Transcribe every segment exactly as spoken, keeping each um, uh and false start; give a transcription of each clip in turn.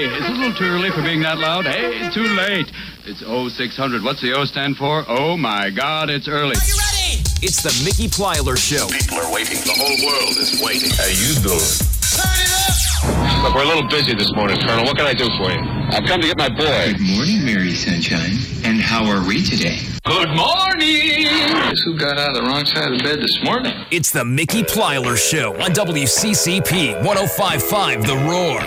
Hey, it's a little too early for being that loud. Hey, too late. It's oh six hundred. What's the O stand for? Oh, my God, it's early. Are you ready? It's the Mickey Plyler Show. People are waiting. The whole world is waiting. How you doing? Turn it up! Look, we're a little busy this morning, Colonel. What can I do for you? I've come to get my boy. Good morning, Mary Sunshine. And how are we today? Good morning. Guess who got out of the wrong side of the bed this morning? It's the Mickey Plyler Show on W C C P one oh five point five The Roar.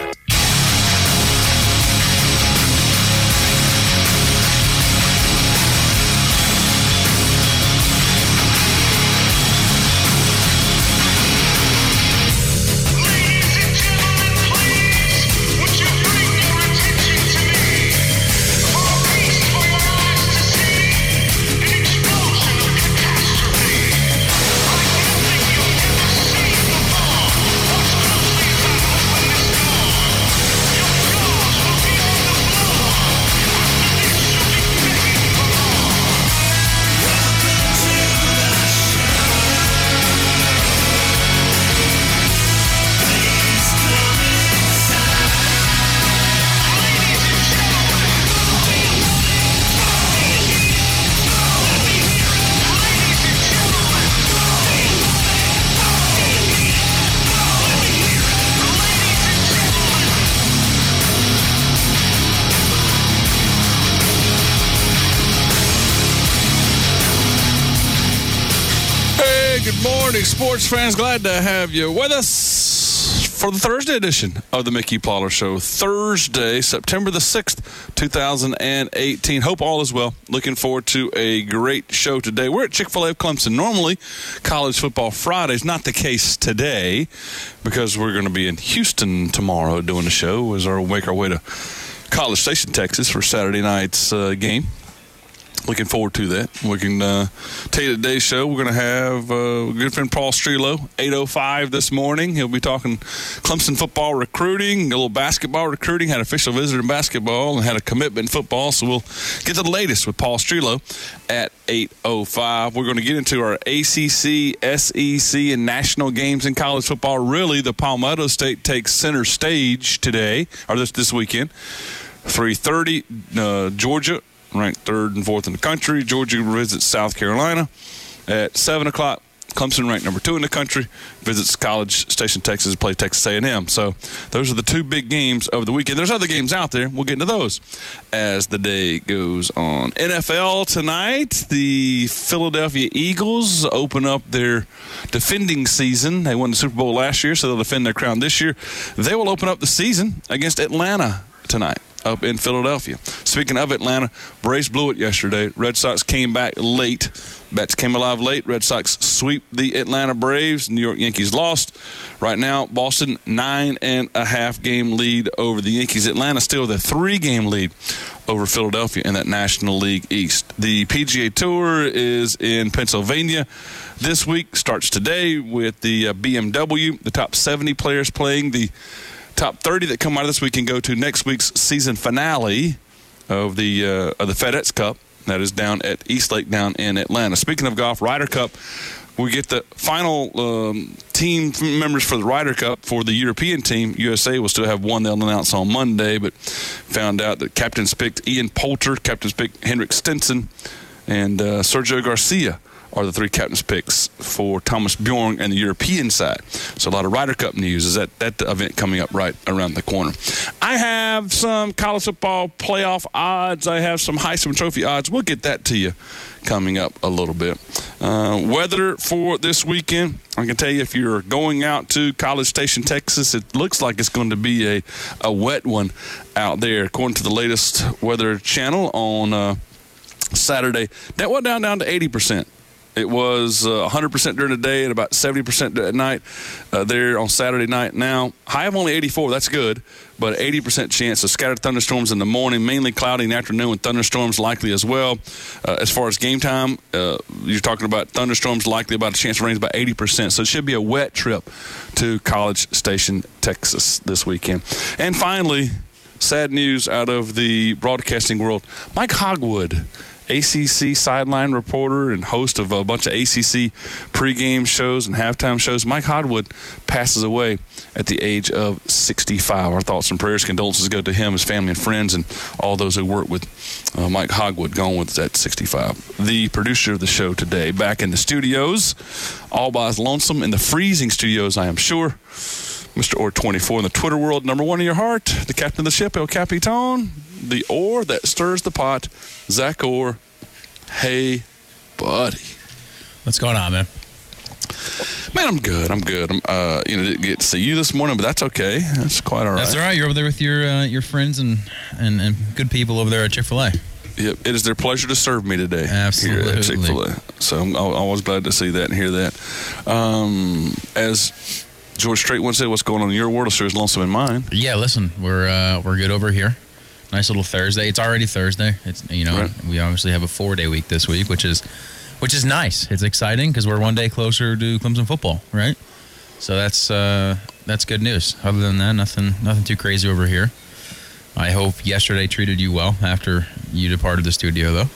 Sports fans, glad to have you with us for the Thursday edition of the Mickey Plyler Show. Thursday, September the sixth, two thousand eighteen. Hope all is well. Looking forward to a great show today. We're at Chick-fil-A of Clemson. Normally, College Football Fridays, not the case today because we're going to be in Houston tomorrow doing the show as we make our way to College Station, Texas for Saturday night's uh, game. Looking forward to that. We can uh, tell you today's show. We're going to have uh, good friend Paul Strelo, eight oh five this morning. He'll be talking Clemson football recruiting, a little basketball recruiting, had official visitor in basketball, and had a commitment in football. So we'll get to the latest with Paul Strelo at eight oh five. We're going to get into our A C C, S E C, and national games in college football. Really, the Palmetto State takes center stage today, or this, this weekend. three thirty, uh, Georgia, ranked third and fourth in the country. Georgia visits South Carolina at seven o'clock. Clemson, ranked number two in the country, visits College Station, Texas, to play Texas A and M. So those are the two big games of the weekend. There's other games out there. We'll get into those as the day goes on. N F L tonight, the Philadelphia Eagles open up their defending season. They won the Super Bowl last year, so they'll defend their crown this year. They will open up the season against Atlanta tonight up in Philadelphia. Speaking of Atlanta, Braves blew it yesterday. Red Sox came back late. Bats came alive late. Red Sox sweep the Atlanta Braves. New York Yankees lost. Right now, Boston, nine and a half game lead over the Yankees. Atlanta still the three-game lead over Philadelphia in that National League East. The P G A Tour is in Pennsylvania this week. Starts today with the uh, B M W. The top seventy players playing. The top thirty that come out of this week can go to next week's season finale of the uh, of the FedEx Cup. That is down at Eastlake down in Atlanta. Speaking of golf, Ryder Cup, we get the final um, team members for the Ryder Cup for the European team. U S A will still have one they'll announce on Monday, but found out that captains picked Ian Poulter, captains picked Henrik Stenson, and uh, Sergio Garcia are the three captains' picks for Thomas Bjorn and the European side. So a lot of Ryder Cup news is that that event coming up right around the corner. I have some college football playoff odds. I have some Heisman Trophy odds. We'll get that to you coming up a little bit. Uh, weather for this weekend, I can tell you if you're going out to College Station, Texas, it looks like it's going to be a, a wet one out there. According to the latest Weather Channel on uh, Saturday, that went down, down to eighty percent. It was uh, one hundred percent during the day and about seventy percent at night uh, there on Saturday night. Now, high of only eighty-four, that's good, but eighty percent chance of scattered thunderstorms in the morning, mainly cloudy in the afternoon with thunderstorms likely as well. Uh, as far as game time, uh, you're talking about thunderstorms likely about a chance of rain about eighty percent. So it should be a wet trip to College Station, Texas this weekend. And finally, sad news out of the broadcasting world. Mike Hogwood A C C sideline reporter and host of a bunch of A C C pregame shows and halftime shows. Mike Hodwood passes away at the age of sixty-five. Our thoughts and prayers, condolences go to him, his family and friends, and all those who work with uh, Mike Hodwood, gone with us at sixty-five. The producer of the show today, back in the studios, all by his lonesome, in the freezing studios, I am sure. Mister Orr twenty-four in the Twitter world, number one in your heart, the captain of the ship, El Capitan, the oar that stirs the pot, Zach Orr. Hey, buddy. What's going on, man? Man, I'm good. I'm good. I'm, uh, you know, didn't get to see you this morning, but that's okay. That's quite all right. That's all right. You're over there with your uh, your friends and, and, and good people over there at Chick-fil-A. Yep, it is their pleasure to serve me today. Absolutely. Here at Chick-fil-A. So I'm always glad to see that and hear that. Um, as George Strait once said, what's going on in your world is sure as lonesome in mine. Yeah, listen, we're uh, we're good over here. Nice little Thursday. It's already Thursday. It's you know Right. We obviously have a four day week this week, which is which is nice. It's exciting because we're one day closer to Clemson football, right? So that's uh, that's good news. Other than that, nothing nothing too crazy over here. I hope yesterday treated you well after you departed the studio, though.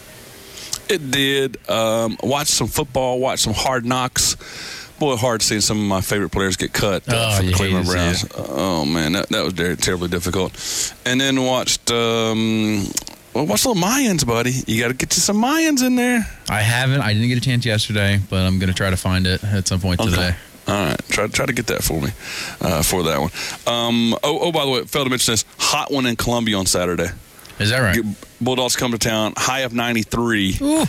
It did. Um, watched some football. Watched some Hard Knocks. Boy, hard seeing some of my favorite players get cut uh, Oh, from the you Cleveland hate to Browns. see it. Oh man, that, that was very, terribly difficult. And then watched. Um, well, watch the little Mayans, buddy. You got to get you some Mayans in there. I haven't. I didn't get a chance yesterday, but I'm going to try to find it at some point Okay. today. All right, try try to get that for me, uh, for that one. Um, oh, oh, by the way, failed to mention this hot one in Columbia on Saturday. Is that right? Bulldogs come to town, high of ninety-three. Ooh.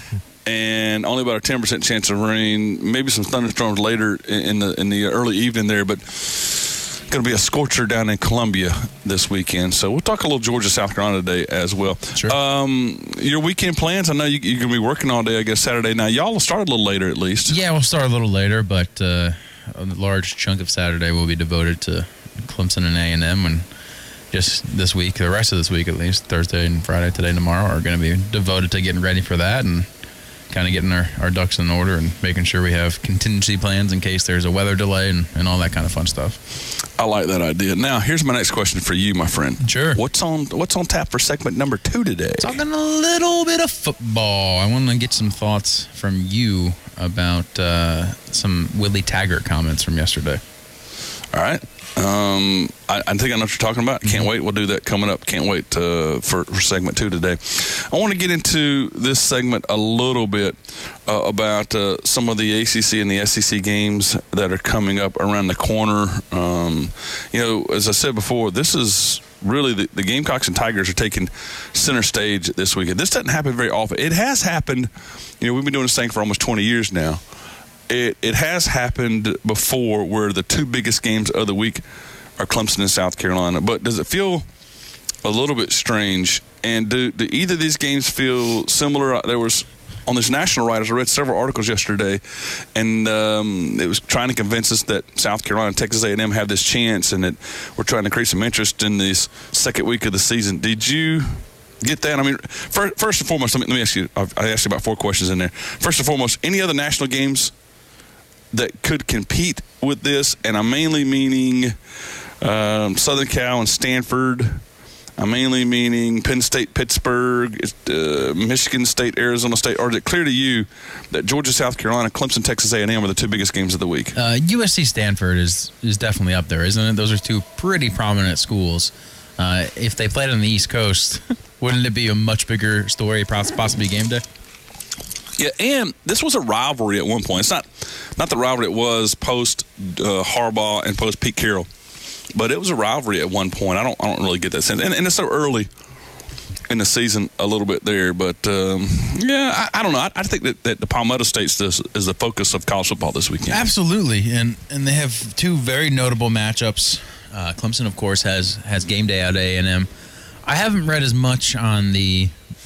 And only about a ten percent chance of rain, maybe some thunderstorms later in the in the early evening there, but going to be a scorcher down in Columbia this weekend. So we'll talk a little Georgia, South Carolina today as well. Sure. Um, your weekend plans, I know you, you're going to be working all day, I guess, Saturday. Now, y'all will start a little later at least. Yeah, we'll start a little later, but uh, a large chunk of Saturday will be devoted to Clemson and A and M, and just this week, the rest of this week at least, Thursday and Friday, today and tomorrow, are going to be devoted to getting ready for that and kind of getting our, our ducks in order and making sure we have contingency plans in case there's a weather delay and, and all that kind of fun stuff. I like that idea. Now, here's my next question for you, my friend. Sure. What's on What's on tap for segment number two today? Talking a little bit of football. I want to get some thoughts from you about uh, some Willie Taggart comments from yesterday. All right. Um, I, I think I know what you're talking about. Can't wait. We'll do that coming up. Can't wait uh, for, for segment two today. I want to get into this segment a little bit uh, about uh, some of the A C C and the S E C games that are coming up around the corner. Um, you know, as I said before, this is really the, the Gamecocks and Tigers are taking center stage this weekend. This doesn't happen very often. It has happened. You know, we've been doing this thing for almost twenty years now. It it has happened before where the two biggest games of the week are Clemson and South Carolina. But does it feel a little bit strange? And do, do either of these games feel similar? There was, on this national writers, I read several articles yesterday, and um, it was trying to convince us that South Carolina and Texas A and M have this chance and that we're trying to create some interest in this second week of the season. Did you get that? I mean, first, first and foremost, let me, let me ask you, I asked you about four questions in there. First and foremost, any other national games that could compete with this? And I'm mainly meaning um, Southern Cal and Stanford. I'm mainly meaning Penn State, Pittsburgh, uh, Michigan State, Arizona State. Or is it clear to you that Georgia, South Carolina, Clemson, Texas A and M are the two biggest games of the week? Uh, U S C Stanford is is definitely up there, isn't it? Those are two pretty prominent schools. Uh, if they played on the East Coast, wouldn't it be a much bigger story, possibly game day? Yeah, and this was a rivalry at one point. It's not not the rivalry it was post uh, Harbaugh and post Pete Carroll, but it was a rivalry at one point. I don't I don't really get that sense, and, and it's so early in the season a little bit there. But um, yeah, I, I don't know. I, I think that, that the Palmetto State is, is the focus of college football this weekend. Absolutely, and and they have two very notable matchups. Uh, Clemson, of course, has has game day out at A and M. I haven't read as much on the,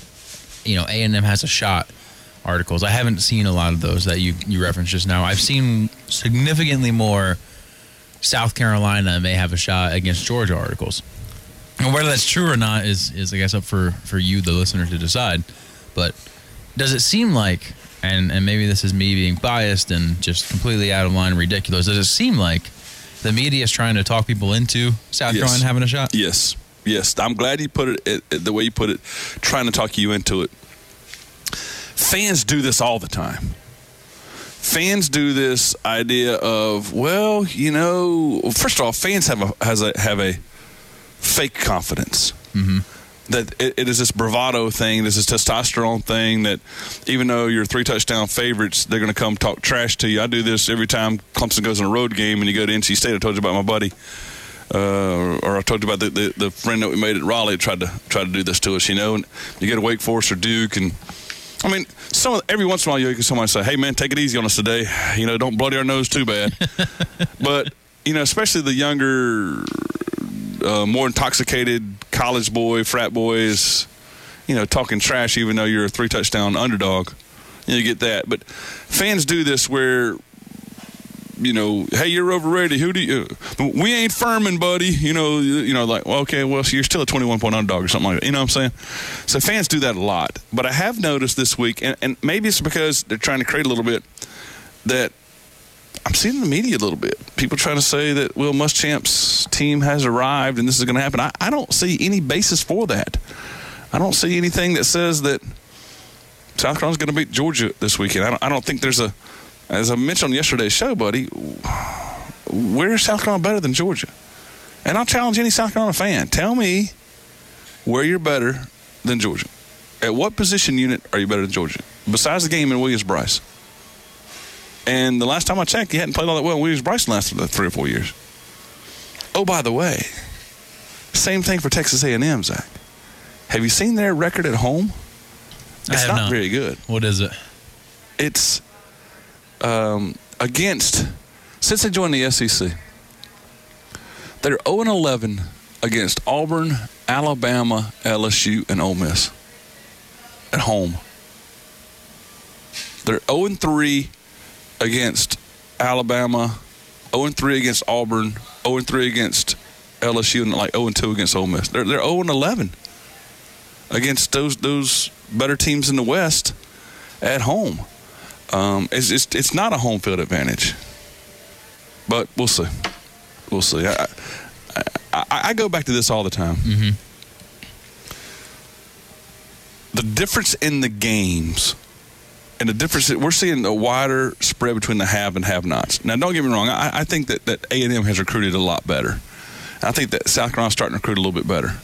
you know, A and M has a shot articles. I haven't seen a lot of those that you, you referenced just now. I've seen significantly more South Carolina may have a shot against Georgia articles. And whether that's true or not is, is I guess, up for, for you, the listener, to decide. But does it seem like, and, and maybe this is me being biased and just completely out of line and ridiculous, does it seem like the media is trying to talk people into South Yes. Carolina having a shot? Yes. Yes. I'm glad you put it, it, it the way you put it, trying to talk you into it. fans do this all the time. Fans do this idea of, well, you know, first of all, fans have a has a have a fake confidence. Mm-hmm. That it, it is this bravado thing, this is testosterone thing that even though you're three touchdown favorites, they're going to come talk trash to you. I do this every time Clemson goes on a road game and you go to N C State. I told you about my buddy, uh, or I told you about the, the, the friend that we made at Raleigh that tried to try to do this to us, you know. And you go to Wake Forest or Duke, and I mean, some every once in a while you hear somebody say, "Hey man, take it easy on us today. You know, don't bloody our nose too bad." But you know, especially the younger, uh, more intoxicated college boy, frat boys, you know, talking trash even though you're a three touchdown underdog. You know, you get that. But fans do this where, you know, hey, you're overrated. Who do you? We ain't Furman, buddy. You know, you know, like, well, okay, well, so you're still a twenty-one point underdog or something like that. You know what I'm saying? So fans do that a lot. But I have noticed this week, and, and maybe it's because they're trying to create a little bit, that I'm seeing in the media a little bit. People trying to say that Will Muschamp's team has arrived and this is going to happen. I, I don't see any basis for that. I don't see anything that says that South Carolina's going to beat Georgia this weekend. I don't, I don't think there's a, as I mentioned on yesterday's show, buddy, where is South Carolina better than Georgia? And I'll challenge any South Carolina fan. Tell me where you're better than Georgia. At what position unit are you better than Georgia? Besides the game in Williams-Brice. And the last time I checked, he hadn't played all that well in Williams-Brice the last three or four years. Oh, by the way, same thing for Texas A and M, Zach. Have you seen their record at home? I It's have not, not very good. What is it? It's um, against, since they joined the S E C, they're oh and eleven against Auburn, Alabama, L S U, and Ole Miss at home. They're oh and three against Alabama, oh and three against Auburn, oh and three against L S U, and like oh and two against Ole Miss. They're they're oh and eleven against those those better teams in the West at home. Um, it's, it's it's not a home field advantage, but we'll see. We'll see. I I, I, I go back to this all the time. Mm-hmm. The difference in the games. And the difference, we're seeing a wider spread between the have and have-nots. Now, don't get me wrong. I, I think that, that A and M has recruited a lot better. I think that South Carolina's starting to recruit a little bit better.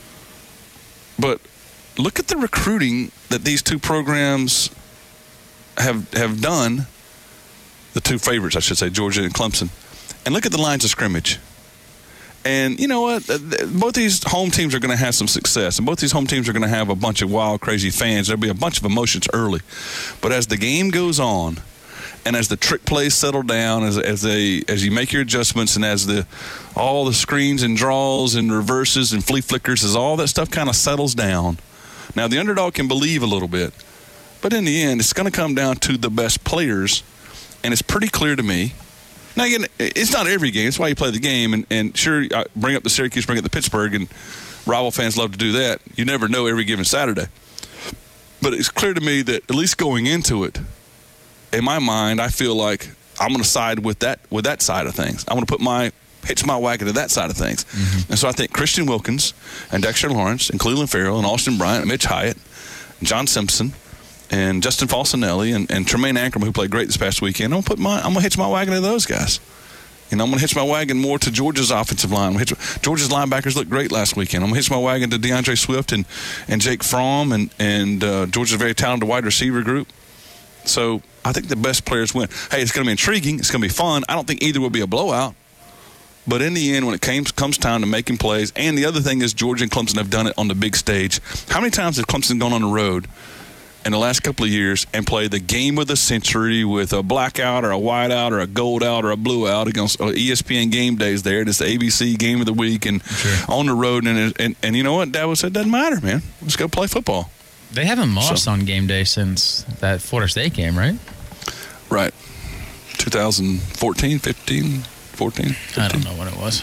But look at the recruiting that these two programs have have done, the two favorites, I should say, Georgia and Clemson. And look at the lines of scrimmage. And you know what? Both these home teams are going to have some success. And both these home teams are going to have a bunch of wild, crazy fans. There'll be a bunch of emotions early. But as the game goes on, and as the trick plays settle down, as as they as you make your adjustments, and as the all the screens and draws and reverses and flea flickers, as all that stuff kind of settles down, now the underdog can believe a little bit. But in the end, it's going to come down to the best players. And it's pretty clear to me. Now, again, it's not every game. That's why you play the game. And, and sure, I bring up the Syracuse, bring up the Pittsburgh, and rival fans love to do that. You never know every given Saturday. But it's clear to me that at least going into it, in my mind, I feel like I'm going to side with that with that side of things. I'm going to put my hitch my wagon to that side of things. Mm-hmm. And so I think Christian Wilkins and Dexter Lawrence and Cleveland Farrell and Austin Bryant and Mitch Hyatt and John Simpson and Justin Falsinelli and, and Tremaine Ankrum, who played great this past weekend. I'm gonna put my I'm gonna hitch my wagon to those guys. You know, I'm gonna hitch my wagon more to Georgia's offensive line. Hitch, Georgia's linebackers looked great last weekend. I'm gonna hitch my wagon to DeAndre Swift and, and Jake Fromm and and uh, Georgia's very talented wide receiver group. So I think the best players win. Hey, it's gonna be intriguing. It's gonna be fun. I don't think either will be a blowout. But in the end, when it came, comes time to making plays, and the other thing is Georgia and Clemson have done it on the big stage. How many times has Clemson gone on the road in the last couple of years and play the game of the century with a blackout or a whiteout or a gold out or a blue out against E S P N game days there? It's the A B C game of the week and sure. on the road. And, and and you know what? Dabo said, doesn't matter, man. Let's go play football. They haven't lost so, on game day since that Florida State game, right? Right. twenty fourteen, fifteen, fourteen, fifteen. I don't know what it was.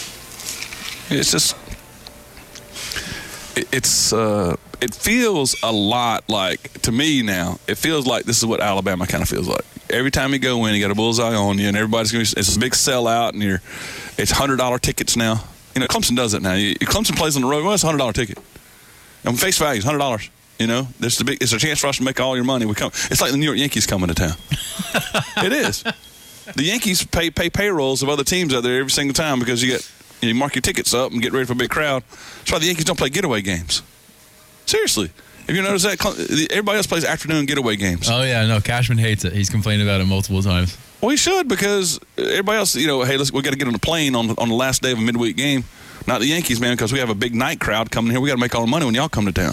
It's just, it, it's, uh, it feels a lot like, to me now, it feels like this is what Alabama kind of feels like. Every time you go in, you got a bullseye on you, and everybody's going to, it's a big sellout, and you're, it's one hundred dollars tickets now. You know, Clemson does it now. You, Clemson plays on the road, well, it's a one hundred dollars ticket. And face value is one hundred dollars. You know, there's the big. It's a chance for us to make all your money. We come. It's like the New York Yankees coming to town. It is. The Yankees pay pay payrolls of other teams out there every single time because you get you mark your tickets up and get ready for a big crowd. That's why the Yankees don't play getaway games. Seriously, have you noticed that? Everybody else plays afternoon getaway games. Oh yeah, no. Cashman hates it. He's complained about it multiple times. Well, he should because everybody else, you know, hey, let's we got to get on a plane on on the last day of a midweek game. Not the Yankees, man, because we have a big night crowd coming here. We got to make all the money when y'all come to town.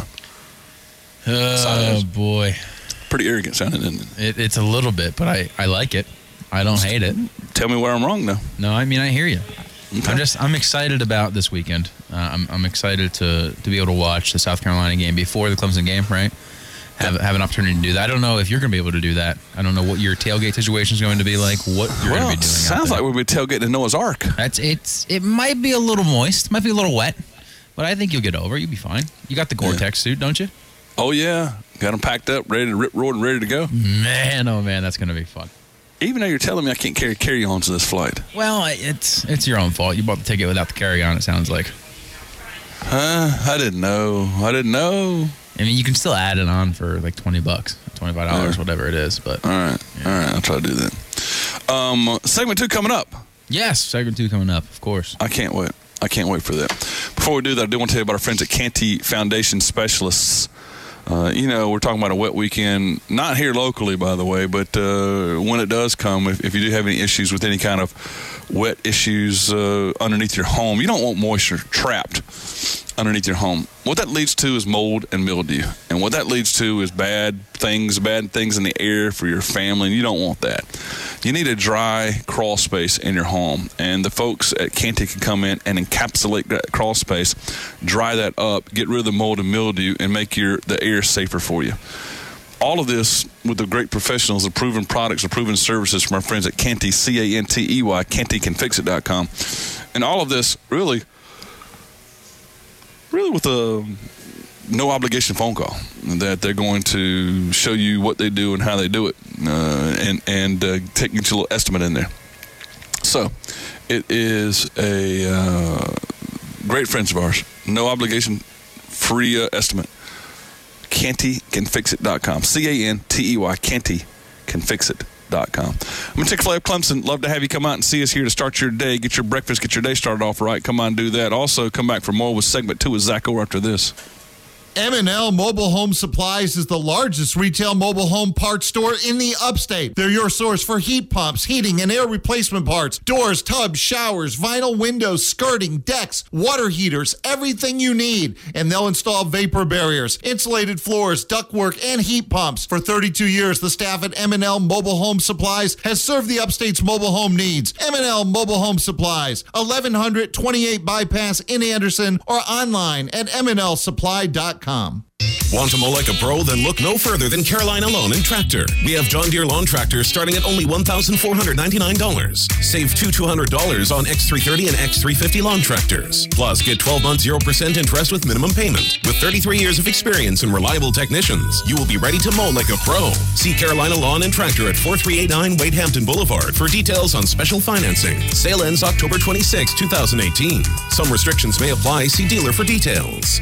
Oh, boy. Pretty arrogant sounding, isn't it? it? It's a little bit, but I, I like it. I don't hate it. Tell me where I'm wrong, though. No, I mean, I hear you. Okay. I'm just, I'm excited about this weekend. Uh, I'm, I'm excited to, to be able to watch the South Carolina game before the Clemson game, right? Have, have an opportunity to do that. I don't know if you're going to be able to do that. I don't know what your tailgate situation is going to be like, what you're well, going to be doing. Sounds like we'll be tailgating in Noah's Ark. That's it's. It might be a little moist, might be a little wet, but I think you'll get over it. You'll be fine. You got the Gore-Tex yeah. suit, don't you? Oh, yeah. Got them packed up, ready to rip, roar, and ready to go. Man, oh, man, that's going to be fun. Even though you're telling me I can't carry carry-ons to this flight. Well, it's it's your own fault. You bought the ticket without the carry-on, it sounds like. Huh? I didn't know. I didn't know. I mean, you can still add it on for like twenty bucks, twenty-five dollars, yeah. whatever it is. But All right. Yeah. All right. I'll try to do that. Um, segment two coming up. Yes, segment two coming up, of course. I can't wait. I can't wait for that. Before we do that, I do want to tell you about our friends at Canty Foundation Specialists. Uh, you know, we're talking about a wet weekend, not here locally, by the way, but uh, when it does come, if, if you do have any issues with any kind of wet issues uh, underneath your home, you don't want moisture trapped underneath your home. What that leads to is mold and mildew. And what that leads to is bad things, bad things in the air for your family, and you don't want that. You need a dry crawl space in your home, and the folks at Canty can come in and encapsulate that crawl space, dry that up, get rid of the mold and mildew, and make your the air safer for you. All of this with the great professionals, the proven products, the proven services from our friends at Canty, C A N T E Y, canty can fix it dot com. And all of this really, really with a no obligation phone call that they're going to show you what they do and how they do it, uh, and and uh, take get your little estimate in there. So it is a uh, great friends of ours, no obligation, free uh, estimate. canty can fix it dot com. C A N T E Y, canty can fix it dot com. I'm going to take a flight of Clemson. Love to have you come out and see us here to start your day, get your breakfast, get your day started off right. Come on, do that. Also, come back for more with segment two with Zach Orr after this. M and L Mobile Home Supplies is the largest retail mobile home parts store in the upstate. They're your source for heat pumps, heating, and air replacement parts, doors, tubs, showers, vinyl windows, skirting, decks, water heaters, everything you need. And they'll install vapor barriers, insulated floors, ductwork, and heat pumps. For thirty-two years, the staff at M and L Mobile Home Supplies has served the upstate's mobile home needs. M and L Mobile Home Supplies, eleven hundred twenty-eight Bypass in Anderson, or online at m n l supply dot com. Want to mow like a pro? Then look no further than Carolina Lawn and Tractor. We have John Deere lawn tractors starting at only one thousand four hundred ninety-nine dollars. Save two thousand two hundred dollars on X three thirty and X three fifty lawn tractors. Plus, get twelve months zero percent interest with minimum payment. With thirty-three years of experience and reliable technicians, you will be ready to mow like a pro. See Carolina Lawn and Tractor at forty-three eighty-nine Wade Hampton Boulevard for details on special financing. Sale ends October twenty-sixth, twenty eighteen. Some restrictions may apply. See dealer for details.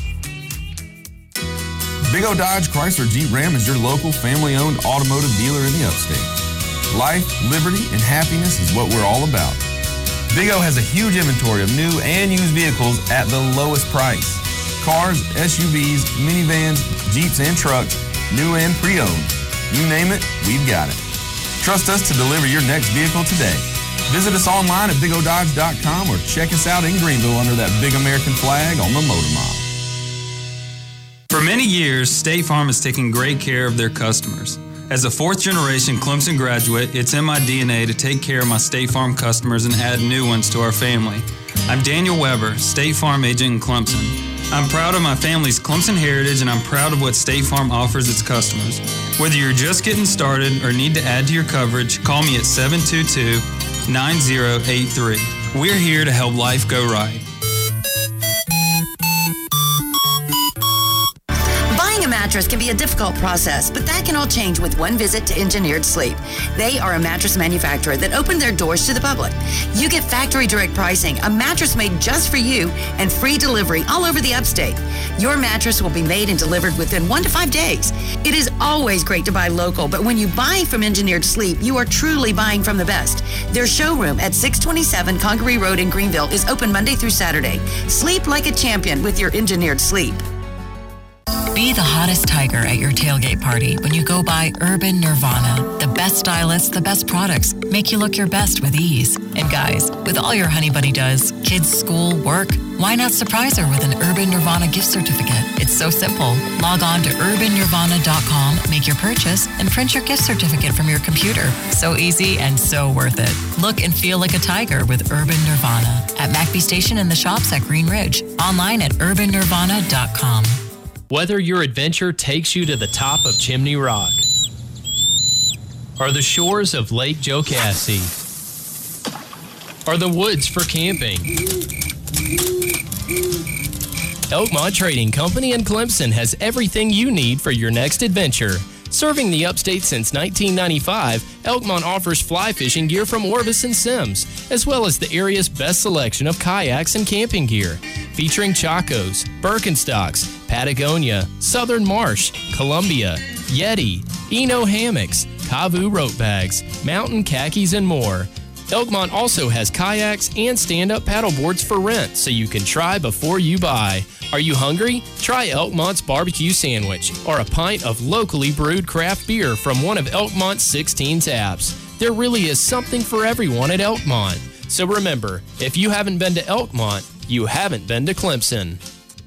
Big O Dodge Chrysler Jeep Ram is your local family-owned automotive dealer in the upstate. Life, liberty, and happiness is what we're all about. Big O has a huge inventory of new and used vehicles at the lowest price. Cars, S U Vs, minivans, Jeeps, and trucks, new and pre-owned. You name it, we've got it. Trust us to deliver your next vehicle today. Visit us online at big o dodge dot com or check us out in Greenville under that big American flag on the Motor Mile. For many years, State Farm has taken great care of their customers. As a fourth-generation Clemson graduate, it's in my D N A to take care of my State Farm customers and add new ones to our family. I'm Daniel Weber, State Farm agent in Clemson. I'm proud of my family's Clemson heritage, and I'm proud of what State Farm offers its customers. Whether you're just getting started or need to add to your coverage, call me at seven two two, nine zero eight three. We're here to help life go right. mattress can be a difficult process, but that can all change with one visit to Engineered Sleep. They are a mattress manufacturer that opened their doors to the public. You get factory direct pricing, a mattress made just for you, and free delivery all over the upstate. Your mattress will be made and delivered within one to five days. It is always great to buy local, but when you buy from Engineered Sleep, you are truly buying from the best. Their showroom at six twenty-seven Congaree Road in Greenville is open Monday through Saturday. Sleep like a champion with your Engineered Sleep. Be the hottest tiger at your tailgate party when you go by Urban Nirvana. The best stylists, the best products make you look your best with ease. And guys, with all your Honey Bunny does, kids, school, work, why not surprise her with an Urban Nirvana gift certificate? It's so simple. Log on to urban nirvana dot com, make your purchase, and print your gift certificate from your computer. So easy and so worth it. Look and feel like a tiger with Urban Nirvana at McBee Station and the shops at Green Ridge. Online at urban nirvana dot com. Whether your adventure takes you to the top of Chimney Rock or the shores of Lake Jocassee or the woods for camping, Elkmont Trading Company in Clemson has everything you need for your next adventure. Serving the upstate since nineteen ninety-five, Elkmont offers fly fishing gear from Orbis and Sims, as well as the area's best selection of kayaks and camping gear, featuring Chacos, Birkenstocks, Patagonia, Southern Marsh, Columbia, Yeti, Eno hammocks, Kavu rope bags, mountain khakis, and more. Elkmont also has kayaks and stand-up paddleboards for rent, so you can try before you buy. Are you hungry? Try Elkmont's barbecue sandwich or a pint of locally brewed craft beer from one of Elkmont's sixteen taps. There really is something for everyone at Elkmont. So remember, if you haven't been to Elkmont, you haven't been to Clemson.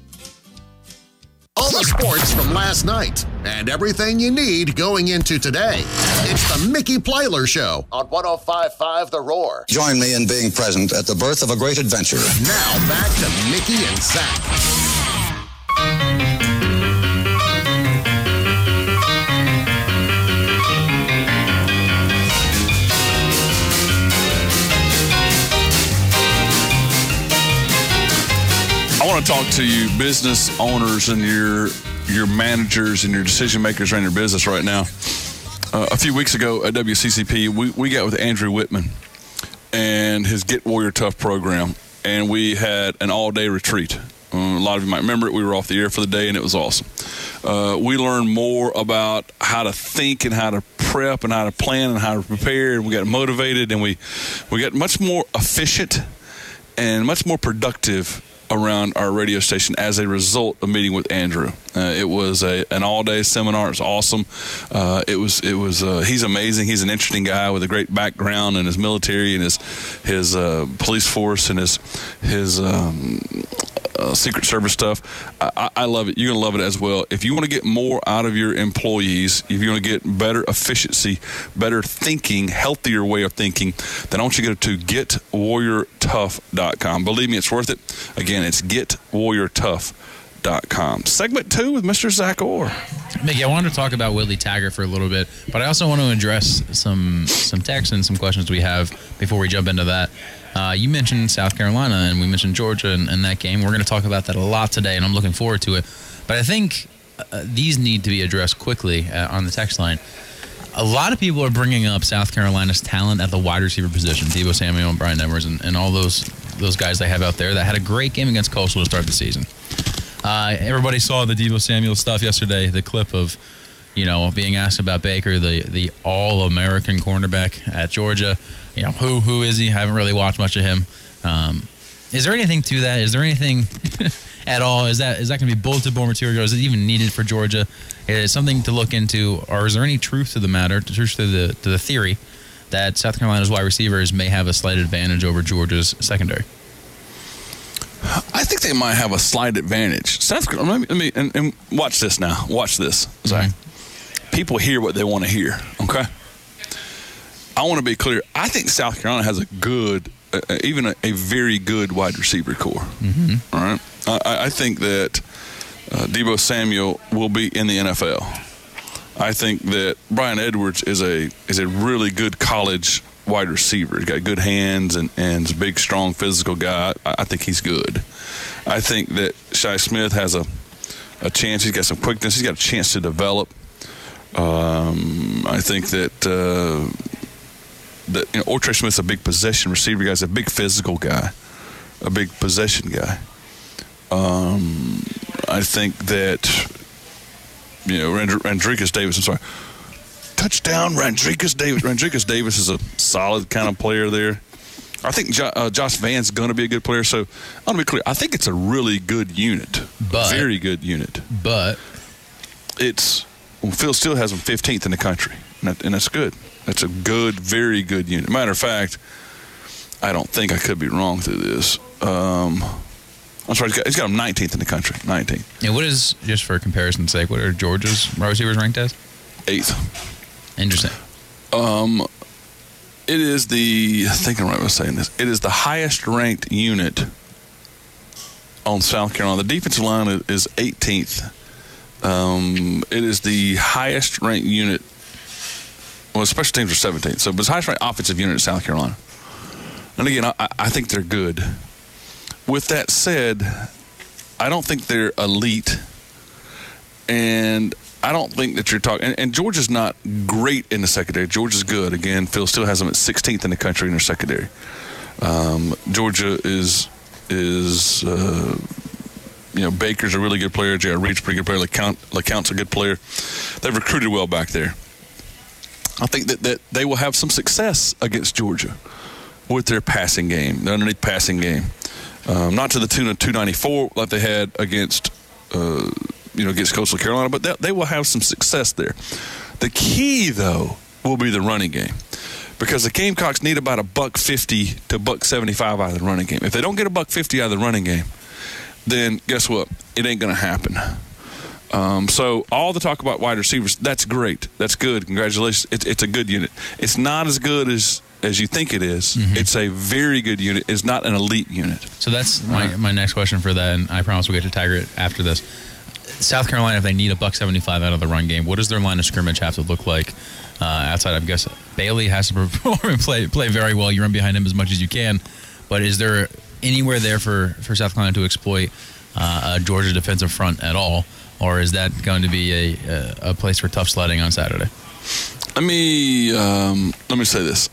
All the sports from last night and everything you need going into today. It's the Mickey Plyler Show on one oh five point five The Roar. Join me in being present at the birth of a great adventure. Now back to Mickey and Zach. I want to talk to you business owners and your your managers and your decision makers around your business right now. Uh, a few weeks ago at W C C P, we, we got with Andrew Whitman and his Get Warrior Tough program, and we had an all-day retreat. Um, a lot of you might remember it. We were off the air for the day, and it was awesome. Uh, we learned more about how to think and how to prep and how to plan and how to prepare, and we got motivated, and we, we got much more efficient and much more productive around our radio station as a result of meeting with Andrew. Uh, it was a an all-day seminar. It was awesome. Uh, it was it was uh, he's amazing. He's an interesting guy with a great background in his military and his his uh, police force and his his um, uh, Secret Service stuff. I, I love it. You're gonna love it as well. If you want to get more out of your employees, if you want to get better efficiency, better thinking, healthier way of thinking, then I want you to go to get warrior tough dot com. Believe me, it's worth it. Again, it's get warrior tough dot com. Segment two with Mister Zach Orr. Mickey, I wanted to talk about Willie Taggart for a little bit, but I also want to address some some texts and some questions we have before we jump into that. Uh, you mentioned South Carolina, and we mentioned Georgia and, and that game. We're going to talk about that a lot today, and I'm looking forward to it. But I think uh, these need to be addressed quickly uh, on the text line. A lot of people are bringing up South Carolina's talent at the wide receiver position, Deebo Samuel and Brian Edwards, and, and all those those guys they have out there that had a great game against Coastal to start the season. Uh, everybody saw the Deebo Samuel stuff yesterday, the clip of, you know, being asked about Baker, the the all-American cornerback at Georgia. You know, who who is he? I haven't really watched much of him. Um, is there anything to that? Is there anything at all? Is that is that going to be bulletin board material? Is it even needed for Georgia? Is it something to look into, or is there any truth to the matter, truth to the to the theory that South Carolina's wide receivers may have a slight advantage over Georgia's secondary? I think they might have a slight advantage. South Carolina, let me, let me and, and watch this now. Watch this, Zach. Mm-hmm. People hear what they want to hear, okay? I want to be clear. I think South Carolina has a good, uh, even a, a very good wide receiver core. Mm-hmm. All right? I, I think that uh, Deebo Samuel will be in the N F L. I think that Brian Edwards is a is a really good college wide receiver. He's got good hands and, and is a big, strong, physical guy. I, I think he's good. I think that Shi Smith has a a chance. He's got some quickness. He's got a chance to develop. Um, I think that uh, that you know, Ortre Smith's a big possession receiver guy. He's a big physical guy, a big possession guy. Um, I think that you know Rand- Randrikus Davis. I'm sorry, touchdown Randrikus Davis. Randrikus Davis is a solid kind of player there. I think jo- uh, Josh Van's going to be a good player. So I want to be clear. I think it's a really good unit, but, very good unit. But it's well, Phil still has them fifteenth in the country, and, that, and that's good. That's a good, very good unit. Matter of fact, I don't think I could be wrong through this. Um, I'm sorry, he's got, he's got them nineteenth in the country. nineteenth. Yeah, what is, just for comparison's sake, what are Georgia's wide receivers ranked as? Eighth. Interesting. Um, it is the, I think I'm right about saying this, it is the highest ranked unit on South Carolina. The defensive line is eighteenth. Um, it is the highest ranked unit. Well, special teams are seventeenth. So, but it's the highest ranked offensive unit in South Carolina. And again, I, I think they're good. With that said, I don't think they're elite. And I don't think that you're talking. And, and Georgia's not great in the secondary. Georgia's good. Again, Phil still has them at sixteenth in the country in their secondary. Um, Georgia is is. Uh, You know, Baker's a really good player. J R. Reed's a pretty good player. LeCount, LeCount's a good player. They've recruited well back there. I think that, that they will have some success against Georgia with their passing game, their underneath passing game. Um, not to the tune of two ninety-four like they had against, uh, you know, against Coastal Carolina, but they, they will have some success there. The key, though, will be the running game. Because the Gamecocks need about a buck fifty to buck seventy-five out of the running game. If they don't get a buck fifty out of the running game, then guess what? It ain't going to happen. Um, so all the talk about wide receivers, that's great. That's good. Congratulations. It's, it's a good unit. It's not as good as, as you think it is. Mm-hmm. It's a very good unit. It's not an elite unit. So that's my, my next question for that, and I promise we'll get to Tiger after this. South Carolina, if they need a buck seventy-five out of the run game, what does their line of scrimmage have to look like uh, outside? I guess Bailey has to perform and play, play very well. You run behind him as much as you can. But is there anywhere there for, for South Carolina to exploit uh, a Georgia defensive front at all, or is that going to be a a, a place for tough sledding on Saturday? Let me um, let me say this: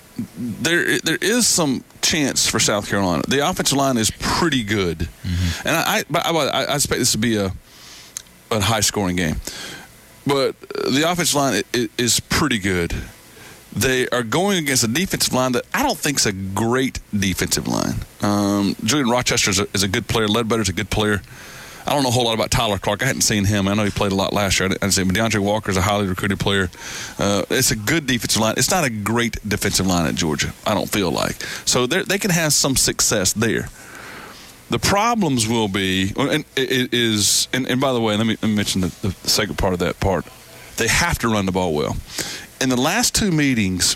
there there is some chance for South Carolina. The offensive line is pretty good, mm-hmm. and I I, I I expect this to be a a high scoring game, but the offensive line is pretty good. They are going against a defensive line that I don't think is a great defensive line. Um, Julian Rochester is a, is a good player. Ledbetter's a good player. I don't know a whole lot about Tyler Clark. I hadn't seen him. I know he played a lot last year. I didn't see him. But DeAndre Walker is a highly recruited player. Uh, it's a good defensive line. It's not a great defensive line at Georgia, I don't feel like. So they can have some success there. The problems will be, and it is, and, and by the way, let me, let me mention the, the second part of that part. They have to run the ball well. In the last two meetings,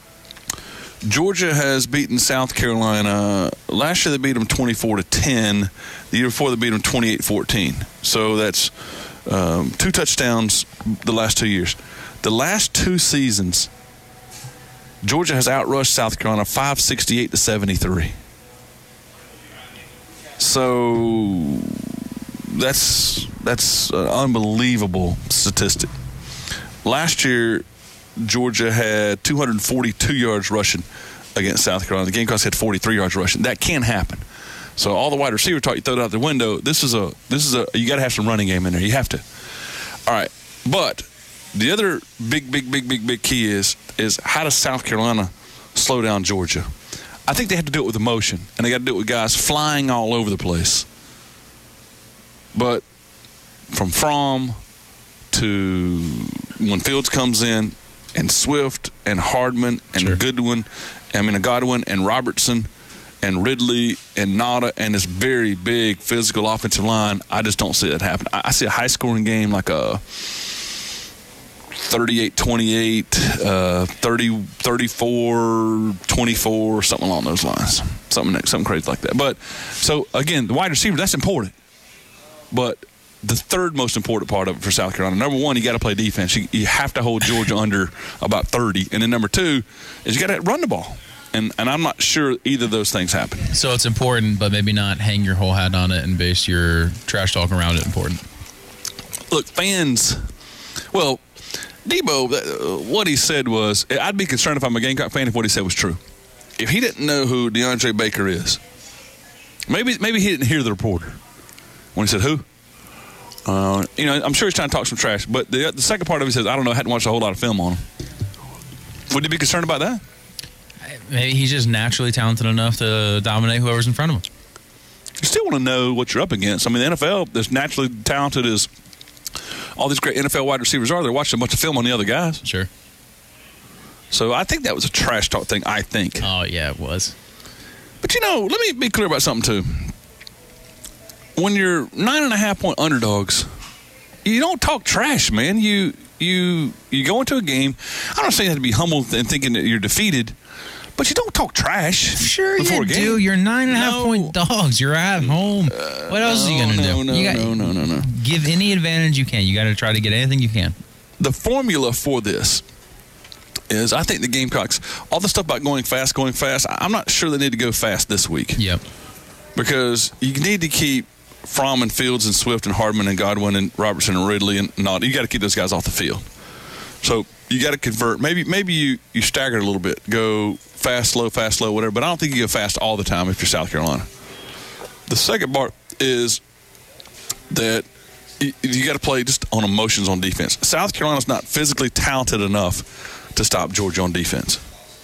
Georgia has beaten South Carolina. Last year they beat them twenty-four to ten. The year before they beat them twenty-eight fourteen. So that's um, two touchdowns the last two years. The last two seasons, Georgia has outrushed South Carolina five sixty-eight to seventy-three. So that's that's an unbelievable statistic. Last year, Georgia had two hundred forty-two yards rushing against South Carolina. The Gamecocks had forty-three yards rushing. That can happen. So all the wide receiver talk you throw it out the window. This is a this is a you got to have some running game in there. You have to. All right, but the other big big big big big key is is how does South Carolina slow down Georgia? I think they have to do it with emotion, and they got to do it with guys flying all over the place. But from Fromm to when Fields comes in, and Swift and Hardman and sure. Goodwin, I mean Godwin and Robertson and Ridley and Nada and this very big physical offensive line, I just don't see that happen. I, I see a high-scoring game like a thirty-eight twenty-eight, uh, thirty, thirty-four twenty-four, something along those lines. Something something crazy like that. But, so, again, the wide receiver, that's important. But the third most important part of it for South Carolina, number one, you got to play defense. You, you have to hold Georgia under about thirty. And then number two is you got to run the ball. And and I'm not sure either of those things happen. So it's important, but maybe not hang your whole hat on it and base your trash talk around it important. look, fans, well, Debo, uh, what he said was, I'd be concerned if I'm a Gamecock fan if what he said was true. If he didn't know who DeAndre Baker is, maybe maybe he didn't hear the reporter when he said, who? Uh, you know, I'm sure he's trying to talk some trash, but the, the second part of it says, I don't know, I hadn't watched a whole lot of film on him. Would you be concerned about that? Maybe he's just naturally talented enough to dominate whoever's in front of him. You still want to know what you're up against. I mean, the N F L, as naturally talented as all these great N F L wide receivers are, they're watching a bunch of film on the other guys. Sure. So I think that was a trash talk thing, I think. Oh, yeah, it was. But, you know, let me be clear about something, too. When you're nine and a half point underdogs, you don't talk trash, man. You you you go into a game. I don't say you have to be humble and thinking that you're defeated, but you don't talk trash. Sure before you a game. do. You're nine and a half No. point dogs. You're at home. Uh, what else no, are you going to no, do? No, you got, no, no, no, no. Give any advantage you can. You got to try to get anything you can. The formula for this is, I think the Gamecocks, all the stuff about going fast, going fast, I'm not sure they need to go fast this week. Yep. Because you need to keep Fromm and Fields and Swift and Hardman and Godwin and Robertson and Ridley and not. You got to keep those guys off the field. So you got to convert. Maybe maybe you, you stagger it a little bit. Go fast, slow, fast, slow, whatever. But I don't think you go fast all the time if you're South Carolina. The second part is that you, you got to play just on emotions on defense. South Carolina's not physically talented enough to stop Georgia on defense.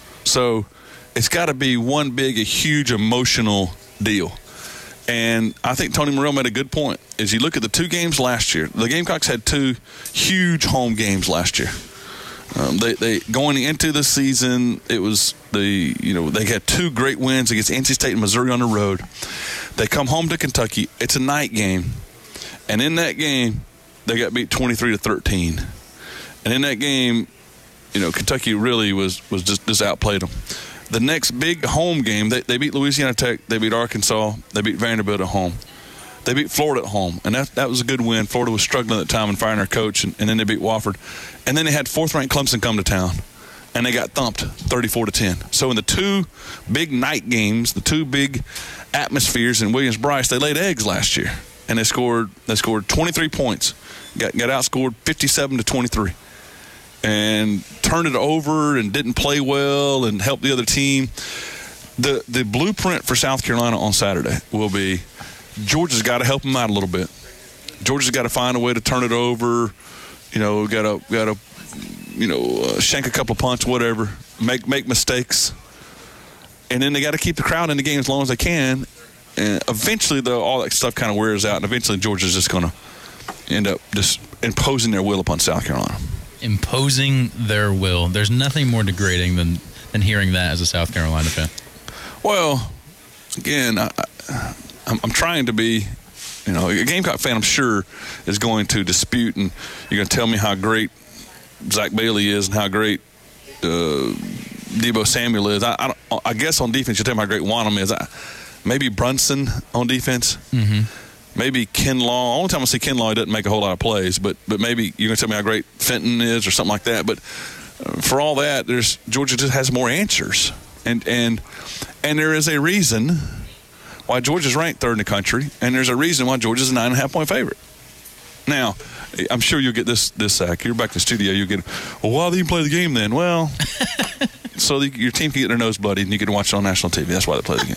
So it's got to be one big, a huge emotional deal. And I think Tony Morrell made a good point. As you look at the two games last year, the Gamecocks had two huge home games last year. Um, they, they going into the season, it was the you know they had two great wins against N C State and Missouri on the road. They come home to Kentucky. It's a night game, and in that game, they got beat twenty-three to thirteen. And in that game, you know Kentucky really was was just, just outplayed them. The next big home game, they, they beat Louisiana Tech, they beat Arkansas, they beat Vanderbilt at home. They beat Florida at home, and that that was a good win. Florida was struggling at the time and firing their coach, and, and then they beat Wofford. And then they had fourth-ranked Clemson come to town, and they got thumped thirty-four to ten. So in the two big night games, the two big atmospheres in Williams-Brice, they laid eggs last year, and they scored they scored twenty-three points, got got outscored fifty-seven to twenty-three. And turned it over and didn't play well and helped the other team. The the blueprint for South Carolina on Saturday will be Georgia's got to help them out a little bit. Georgia's got to find a way to turn it over. You know, got to got to you know uh, shank a couple of punts, whatever. Make make mistakes, and then they got to keep the crowd in the game as long as they can. And eventually, though, all that stuff kind of wears out, and eventually Georgia's just going to end up just imposing their will upon South Carolina. Imposing their will. There's nothing more degrading than, than hearing that as a South Carolina fan. Well, again, I, I, I'm, I'm trying to be, you know, a Gamecock fan, I'm sure, is going to dispute, and you're going to tell me how great Zach Bailey is and how great uh, Debo Samuel is. I, I, don't, I guess on defense, you'll tell me how great Wanham is. I, maybe Brunson on defense. Mm-hmm. Maybe Kinlaw. Only time I see Kinlaw, he doesn't make a whole lot of plays, but but maybe you're going to tell me how great Fenton is or something like that. But uh, for all that, there's Georgia just has more answers, and and and there is a reason why Georgia's ranked third in the country, and there's a reason why Georgia's a nine and a half point favorite. Now, I'm sure you'll get this this sack. You're back in the studio. You get, well, why do you play the game then? Well, so the, your team can get their nose bloody, and you can watch it on national T V. That's why they play the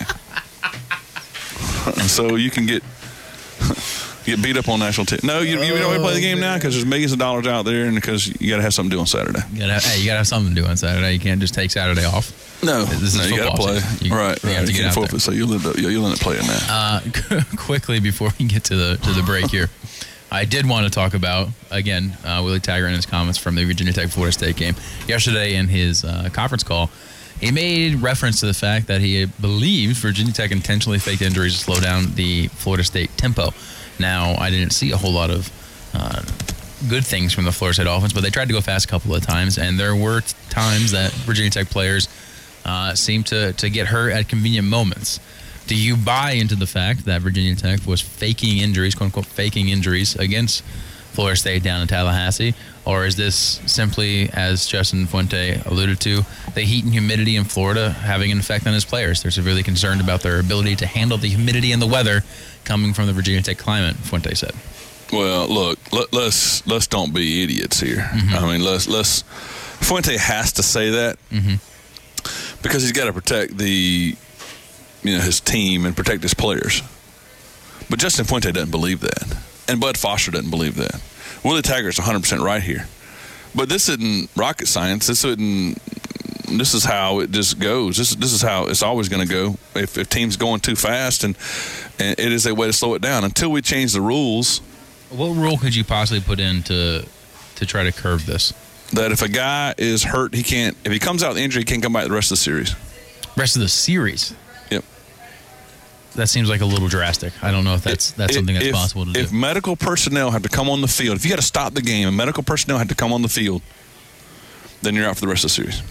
game. So you can get. Get beat up on national T V. No, you, you don't want to play the game now because there's millions of dollars out there, and because you got to have something to do on Saturday. You gotta, hey, you got to have something to do on Saturday. You can't just take Saturday off. No, this is no, you got to play. You, right, you right. have to You get can out forfeit, there. so you'll end up, you'll end up playing that. Uh, quickly before we get to the to the break here, I did want to talk about again uh, Willie Taggart and his comments from the Virginia Tech Florida State game yesterday in his uh, conference call. He made reference to the fact that he believes Virginia Tech intentionally faked injuries to slow down the Florida State tempo. Now, I didn't see a whole lot of uh, good things from the Florida State offense, but they tried to go fast a couple of times, and there were t- times that Virginia Tech players uh, seemed to, to get hurt at convenient moments. Do you buy into the fact that Virginia Tech was faking injuries, quote-unquote faking injuries, against Florida State down in Tallahassee? Or is this simply, as Justin Fuente alluded to, the heat and humidity in Florida having an effect on his players? They're severely concerned about their ability to handle the humidity and the weather coming from the Virginia Tech climate, Fuente said. Well, look, let, let's let's don't be idiots here. Mm-hmm. I mean, let's let's Fuente has to say that mm-hmm. because he's got to protect the you know his team and protect his players. But Justin Fuente doesn't believe that, and Bud Foster doesn't believe that. Willie Taggart's one hundred percent right here, but this isn't rocket science. This isn't. This is how it just goes. This this is how it's always going to go. If if teams going too fast, and, and it is a way to slow it down until we change the rules. What rule could you possibly put in to to try to curb this? That if a guy is hurt, he can't. If he comes out with injury, he can't come back the rest of the series. Rest of the series. Yep. That seems like a little drastic. I don't know if that's that's if, something that's if, possible to do. If medical personnel have to come on the field, if you got to stop the game and medical personnel have to come on the field, then you're out for the rest of the series.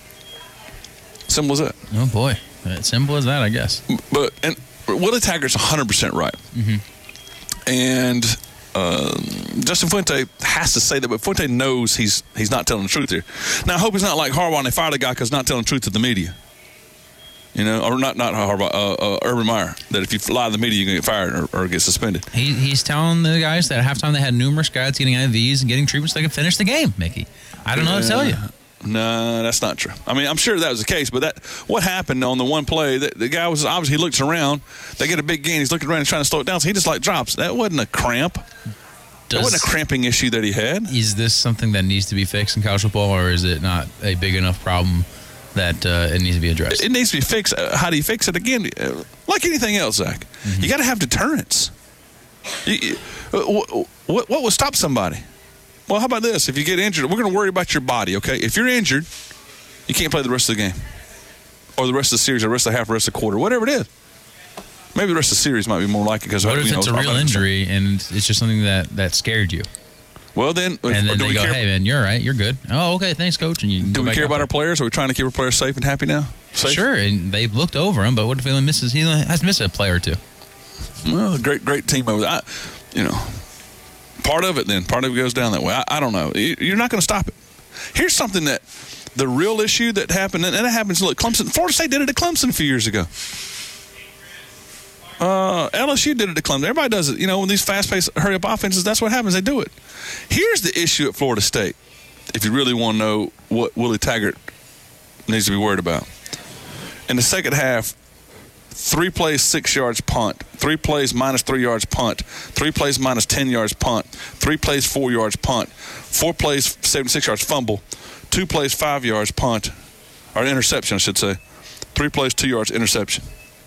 Simple as that. Oh boy, as simple as that, I guess. But and Willie Taggart's one hundred percent right, mm-hmm. and uh, Justin Fuente has to say that, but Fuente knows he's he's not telling the truth here. Now I hope he's not like Harbaugh and they fired a guy because not telling the truth to the media. You know, or not not Harbaugh, uh, uh, Urban Meyer. That if you lie to the media, you're gonna get fired or, or get suspended. He, he's telling the guys that at halftime they had numerous guys getting I Vs and getting treatments so they could finish the game. Mickey, I don't know what to tell you. No, that's not true. I mean, I'm sure that was the case, but that what happened on the one play, the, the guy was obviously, he looks around, they get a big gain, he's looking around and trying to slow it down, so he just like drops. That wasn't a cramp. Does, that wasn't a cramping issue that he had. Is this something that needs to be fixed in college football, or is it not a big enough problem that uh, it needs to be addressed? It needs to be fixed. Uh, how do you fix it? Again, uh, like anything else, Zach, mm-hmm. you got to have deterrence. You, you, uh, what, what will stop somebody? Well, how about this? If you get injured, we're going to worry about your body, okay? If you're injured, you can't play the rest of the game or the rest of the series or the rest of the half or the rest of the quarter, whatever it is. Maybe the rest of the series might be more likely because what if you know, it's a real injury and it's just something that, that scared you? Well, then, and then do they we go, care, "Hey, man, you're all right. You're good. Oh, okay, thanks, coach." And you do we care about our players? Are we trying to keep our players safe and happy now? Safe? Sure, and they've looked over him, but what if he misses? He has to miss a player or two. Well, a great, great team over there. I, you know. Part of it then. Part of it goes down that way. I, I don't know. You're not going to stop it. Here's something that the real issue that happened, and it happens, look, Clemson, Florida State did it to Clemson a few years ago. Uh, L S U did it to Clemson. Everybody does it. You know, when these fast-paced, hurry-up offenses, that's what happens. They do it. Here's the issue at Florida State, if you really want to know what Willie Taggart needs to be worried about. In the second half, three plays, six yards punt. Three plays, minus three yards punt. Three plays, minus ten yards punt. Three plays, four yards punt. Four plays, seventy-six yards fumble. Two plays, five yards punt. Or interception, I should say. Three plays, two yards interception.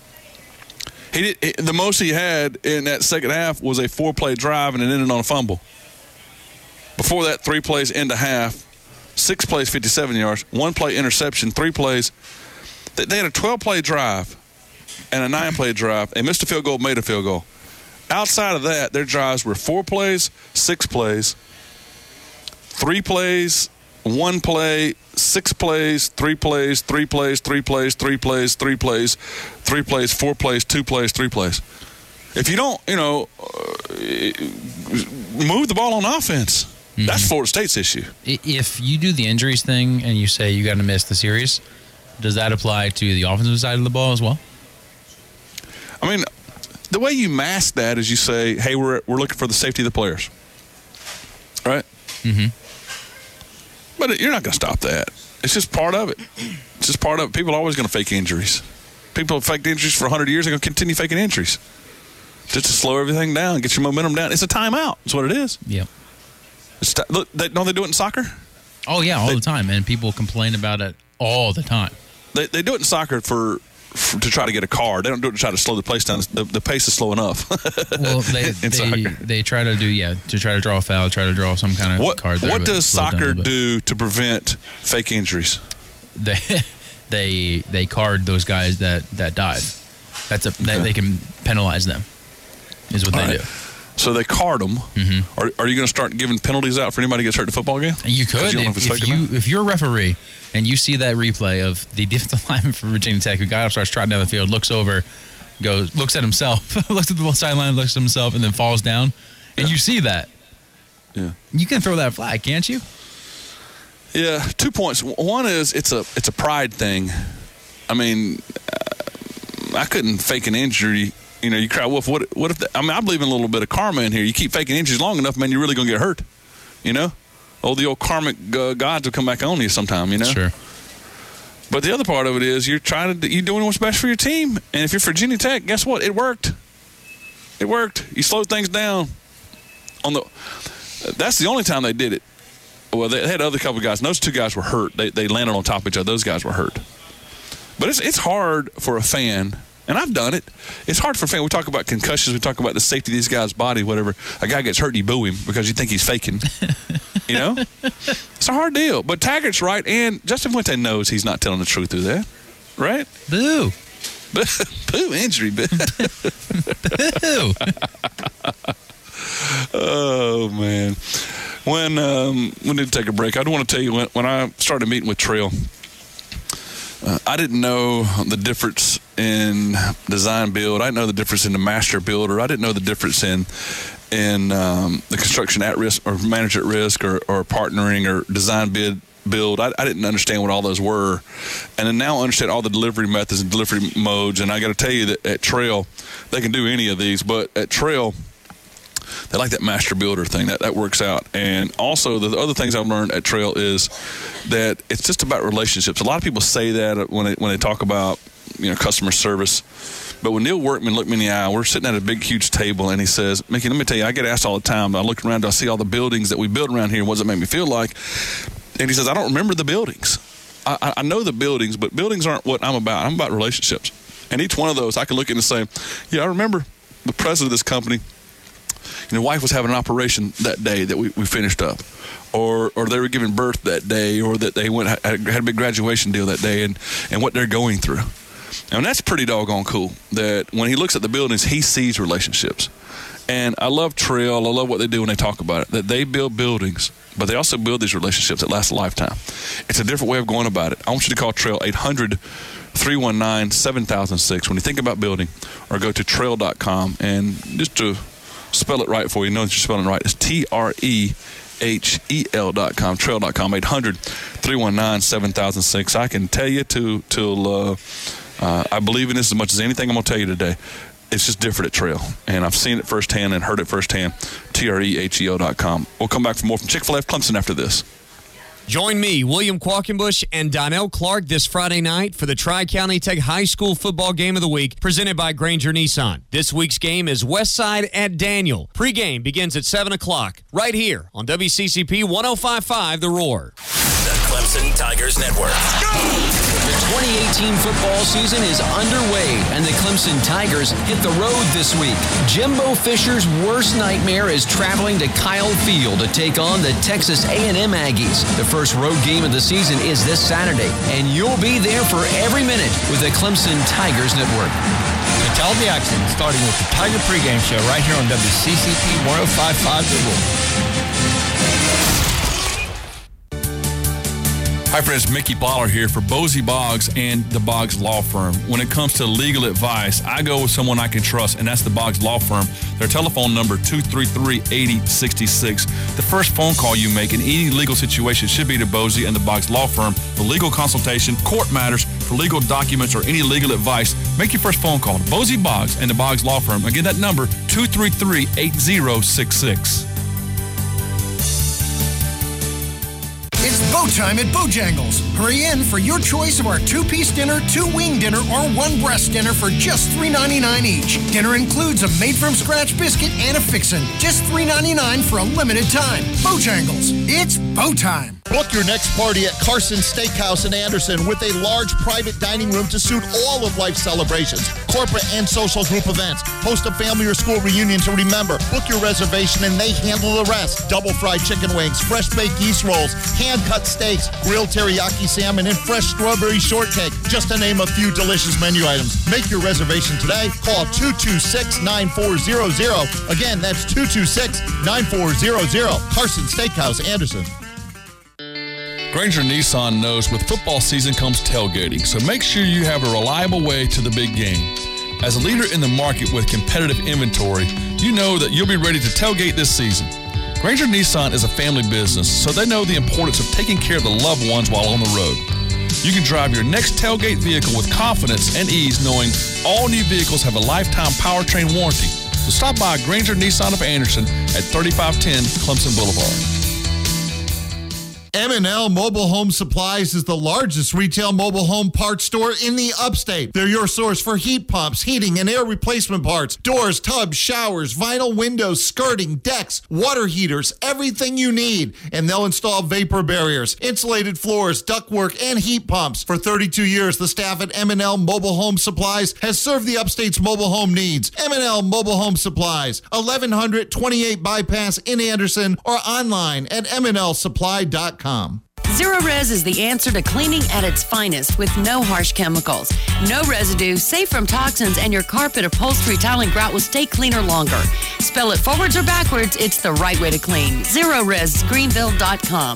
He did he, the most he had in that second half was a four-play drive and it ended on a fumble. Before that, three plays into half. Six plays, fifty-seven yards. One play interception. Three plays. They, they had a twelve-play drive and a nine-play drive. They missed a field goal, made a field goal. Outside of that, their drives were four plays, six plays, three plays, one play, six plays, three plays, three plays, three plays, three plays, three plays, three plays, four plays, two plays, three plays. If you don't, you know, uh, move the ball on offense, mm-hmm. that's Florida State's issue. If you do the injuries thing and you say you got to miss the series, does that apply to the offensive side of the ball as well? I mean, the way you mask that is you say, hey, we're we're looking for the safety of the players. Right? Mm-hmm. But you're not going to stop that. It's just part of it. It's just part of it. People are always going to fake injuries. People have faked injuries for one hundred years. They're going to continue faking injuries. Just to slow everything down, get your momentum down. It's a timeout. That's what it is. Yeah. It's t- look, they, don't they do it in soccer? Oh, yeah, all they, the time. And people complain about it all the time. They they do it in soccer for, for to try to get a card. They don't do it to try to slow the pace down. The, the pace is slow enough. Well, they they, they try to do, yeah, to try to draw a foul, try to draw some kind of what, card there. What does soccer do to prevent fake injuries? They they they card those guys that, that dive. That's a that, They can penalize them, is what all they right. do. So they card them. Mm-hmm. Are, are you going to start giving penalties out for anybody who gets hurt in a football game? You could. You if, if, you, if you're a referee and you see that replay of the defensive lineman for Virginia Tech who got up, starts trotting down the field, looks over, goes, looks at himself, looks at the sideline, looks at himself, and then falls down, and yeah. you see that, yeah, you can throw that flag, can't you? Yeah, two points. One is it's a it's a pride thing. I mean, uh, I couldn't fake an injury You know, you cry wolf. What? What if? The, I mean, I believe in a little bit of karma in here. You keep faking injuries long enough, man, you're really gonna get hurt. You know, oh, the old karmic uh, gods will come back on you sometime. You know. Sure. But the other part of it is you're trying to you're doing what's best for your team. And if you're Virginia Tech, guess what? It worked. It worked. You slowed things down. On the, that's the only time they did it. Well, they had other couple of guys. And those two guys were hurt. They they landed on top of each other. Those guys were hurt. But it's it's hard for a fan, and I've done it. It's hard for a fan. We talk about concussions. We talk about the safety of these guys' body, whatever. A guy gets hurt and you boo him because you think he's faking. You know? It's a hard deal. But Taggart's right, and Justin Fuente knows he's not telling the truth through that. Right? Boo. Boo. Boo injury. Boo. Boo. Oh, man. When um, we need to take a break, I do want to tell you, when, when I started meeting with Trail, uh, I didn't know the difference in design build. I didn't know the difference in the master builder. I didn't know the difference in in um, the construction at risk or manage at risk or, or partnering or design bid build. I, I didn't understand what all those were. And then now I understand all the delivery methods and delivery modes. And I got to tell you that at Trail, they can do any of these, but at Trail, they like that master builder thing. That that works out. And also the other things I've learned at Trail is that it's just about relationships. A lot of people say that when they, when they talk about, you know, customer service. But when Neil Workman looked me in the eye, we're sitting at a big, huge table, and he says, Mickey, let me tell you, I get asked all the time. I look around, I see all the buildings that we build around here. What does it make me feel like? And he says, I don't remember the buildings. I, I know the buildings, but buildings aren't what I'm about. I'm about relationships. And each one of those, I can look at and say, yeah, I remember the president of this company. You know, wife was having an operation that day that we, we finished up, or or they were giving birth that day, or that they went had, had a big graduation deal that day, and, and what they're going through. And that's pretty doggone cool that when he looks at the buildings, he sees relationships. And I love Trail. I love what they do when they talk about it, that they build buildings, but they also build these relationships that last a lifetime. It's a different way of going about it. I want you to call Trail eight hundred, three one nine, seven thousand six when you think about building, or go to trail dot com. And just to spell it right for you, know that you're spelling it right, it's T R E H E L dot com, trail dot com, eight hundred, three one nine, seven thousand six. I can tell you to, till uh, uh, I believe in this as much as anything I'm going to tell you today. It's just different at Trail. And I've seen it firsthand and heard it firsthand. T R E H E L dot com. We'll come back for more from Chick-fil-A Clemson after this. Join me, William Qualkenbush, and Donnell Clark this Friday night for the Tri-County Tech High School Football Game of the Week, presented by Granger Nissan. This week's game is Westside at Daniel. Pre-game begins at seven o'clock, right here on W C C P one oh five point five The Roar. The Clemson Tigers Network. The twenty eighteen football season is underway, and the Clemson Tigers hit the road this week. Jimbo Fisher's worst nightmare is traveling to Kyle Field to take on the Texas A and M Aggies. The first road game of the season is this Saturday, and you'll be there for every minute with the Clemson Tigers Network. It's all the action, starting with the Tiger pregame show right here on W C C P one oh five point five The Roar. Hi friends, Mickey Plyler here for Bosie Boggs and the Boggs Law Firm. When it comes to legal advice, I go with someone I can trust, and that's the Boggs Law Firm. Their telephone number, two three three, eight oh six six. The first phone call you make in any legal situation should be to Bosie and the Boggs Law Firm for legal consultation, court matters, for legal documents, or any legal advice. Make your first phone call to Bosie Boggs and the Boggs Law Firm. Again, that number, two three three, eight oh six six. It's bow time at Bojangles. Hurry in for your choice of our two-piece dinner, two-wing dinner, or one-breast dinner for just three ninety-nine each. Dinner includes a made-from-scratch biscuit and a fixin'. Just three ninety-nine for a limited time. Bojangles. It's bow time. Book your next party at Carson Steakhouse in Anderson with a large private dining room to suit all of life's celebrations, corporate and social group events. Host a family or school reunion to remember. Book your reservation and they handle the rest. Double fried chicken wings, fresh baked yeast rolls, hand-cut steaks, grilled teriyaki salmon, and fresh strawberry shortcake, just to name a few delicious menu items. Make your reservation today. Call two two six, nine four zero zero. Again, that's two two six, nine four zero zero. Carson Steakhouse, Anderson. Granger Nissan knows with football season comes tailgating, so make sure you have a reliable way to the big game. As a leader in the market with competitive inventory, you know that you'll be ready to tailgate this season. Granger Nissan is a family business, so they know the importance of taking care of the loved ones while on the road. You can drive your next tailgate vehicle with confidence and ease knowing all new vehicles have a lifetime powertrain warranty. So stop by Granger Nissan of Anderson at thirty-five ten Clemson Boulevard. M and L Mobile Home Supplies is the largest retail mobile home parts store in the upstate. They're your source for heat pumps, heating, and air replacement parts, doors, tubs, showers, vinyl windows, skirting, decks, water heaters, everything you need. And they'll install vapor barriers, insulated floors, ductwork, and heat pumps. For thirty-two years, the staff at M and L Mobile Home Supplies has served the upstate's mobile home needs. M and L Mobile Home Supplies, eleven hundred twenty-eight Bypass in Anderson, or online at m n l supply dot com. Zero Res is the answer to cleaning at its finest with no harsh chemicals, no residue, safe from toxins, and your carpet, upholstery, tile, and grout will stay cleaner longer. Spell it forwards or backwards, it's the right way to clean. Zero Res Greenville dot com.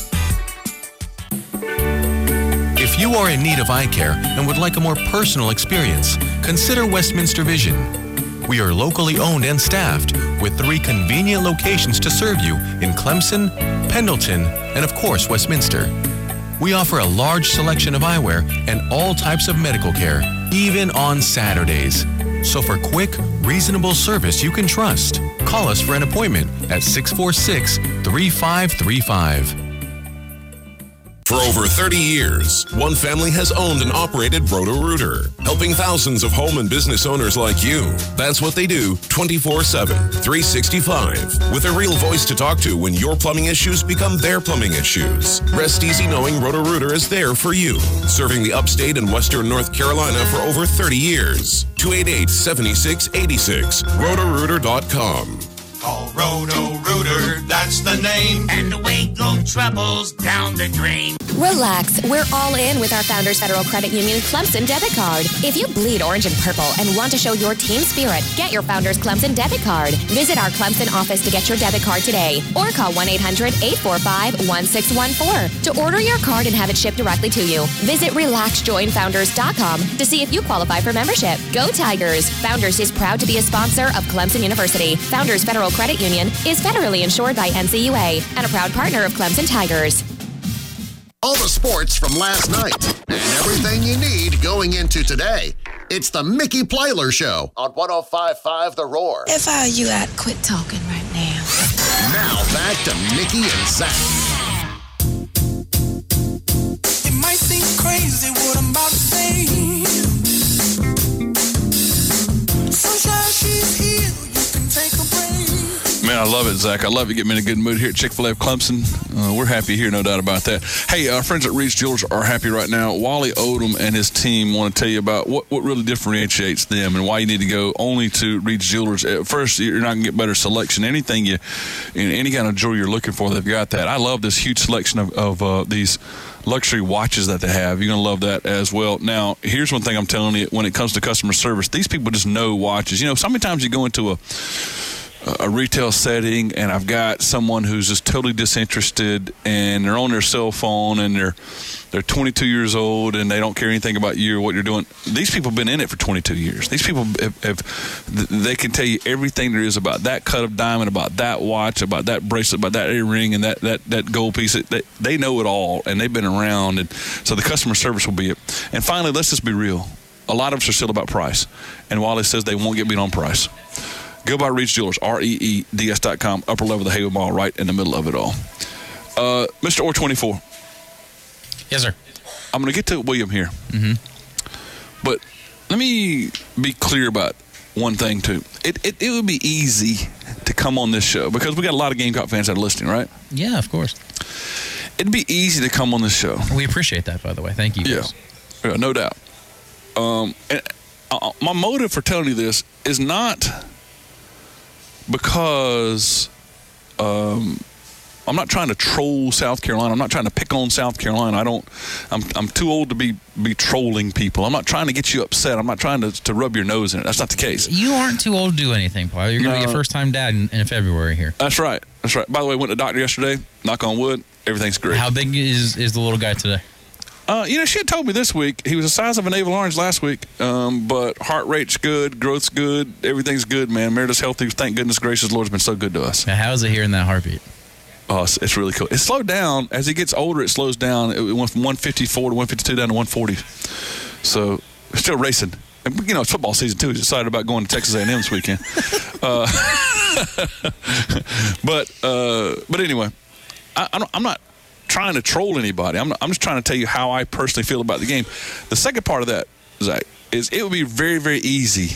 If you are in need of eye care and would like a more personal experience, consider Westminster Vision. We are locally owned and staffed with three convenient locations to serve you in Clemson, Pendleton, and of course, Westminster. We offer a large selection of eyewear and all types of medical care, even on Saturdays. So for quick, reasonable service you can trust, call us for an appointment at six four six, three five three five. For over thirty years, one family has owned and operated Roto-Rooter, helping thousands of home and business owners like you. That's what they do twenty-four seven, three sixty-five, with a real voice to talk to when your plumbing issues become their plumbing issues. Rest easy knowing Roto-Rooter is there for you, serving the upstate and western North Carolina for over thirty years. two eight eight, seven six eight six, roto rooter dot com. Call Roto-Rooter, that's the name. And the weight loan troubles down the drain. Relax, we're all in with our Founders Federal Credit Union Clemson debit card. If you bleed orange and purple and want to show your team spirit, get your Founders Clemson debit card. Visit our Clemson office to get your debit card today or call one eight hundred, eight four five, one six one four to order your card and have it shipped directly to you. Visit relax join founders dot com to see if you qualify for membership. Go Tigers! Founders is proud to be a sponsor of Clemson University. Founders Federal Credit Union is federally insured by N C U A and a proud partner of Clemson Tigers. All the sports from last night and everything you need going into today. It's the Mickey Plyler Show on one oh five point five The Roar. If I were you, I'd quit talking right now. Now back to Mickey and Zach. It might seem crazy what I'm about to say. Sunshine, she's here. You can take a break. Man, I love it, Zach. I love it. Get me in a good mood here at Chick-fil-A of Clemson. Uh, we're happy here, no doubt about that. Hey, our friends at Reed's Jewelers are happy right now. Wally Odom and his team want to tell you about what, what really differentiates them and why you need to go only to Reed's Jewelers. At first, you're not going to get better selection. Anything you, in any kind of jewelry you're looking for, they've got that. I love this huge selection of, of uh, these luxury watches that they have. You're going to love that as well. Now, here's one thing I'm telling you when it comes to customer service. These people just know watches. You know, so many times you go into a a retail setting and I've got someone who's just totally disinterested and they're on their cell phone and they're they're twenty-two years old and they don't care anything about you or what you're doing. These people have been in it for twenty-two years. These people have, have they can tell you everything there is about that cut of diamond, about that watch, about that bracelet, about that earring and that that, that gold piece. They, they know it all and they've been around, and so the customer service will be it. And finally, let's just be real. A lot of us are still about price, and Wally says they won't get beat on price. Go by Reed's Jewelers, R E E D S dot com, upper level of the Haywood Mall, right in the middle of it all. Uh, Mister Orr twenty-four. Yes, sir. I'm going to get to William here. Mm-hmm. But let me be clear about one thing, too. It, it it would be easy to come on this show because we got a lot of Gamecock fans that are listening, right? Yeah, of course. It'd be easy to come on this show. We appreciate that, by the way. Thank you. Yeah, yeah, no doubt. Um, and uh, my motive for telling you this is not because um, I'm not trying to troll South Carolina. I'm not trying to pick on South Carolina. I don't. I'm I'm too old to be be trolling people. I'm not trying to get you upset. I'm not trying to, to rub your nose in it. That's not the case. You aren't too old to do anything, Paul. You're going to no. be a first-time dad in, in February here. That's right. That's right. By the way, went to the doctor yesterday. Knock on wood. Everything's great. How big is is the little guy today? Uh, you know, she had told me this week he was the size of a navel orange last week, um, but heart rate's good, growth's good, everything's good, man. Meredith's healthy. Thank goodness gracious, the Lord's been so good to us. Now, how is it hearing that heartbeat? Oh, it's, it's really cool. It slowed down. As he gets older, it slows down. It went from one fifty-four to one fifty-two down to one forty. So, still racing. And, you know, it's football season, too. He's excited about going to Texas A and M this weekend. uh, but uh, but anyway, I, I don't, I'm not trying to troll anybody. I'm, not, I'm just trying to tell you how I personally feel about the game. The second part of that, Zach, is it would be very, very easy.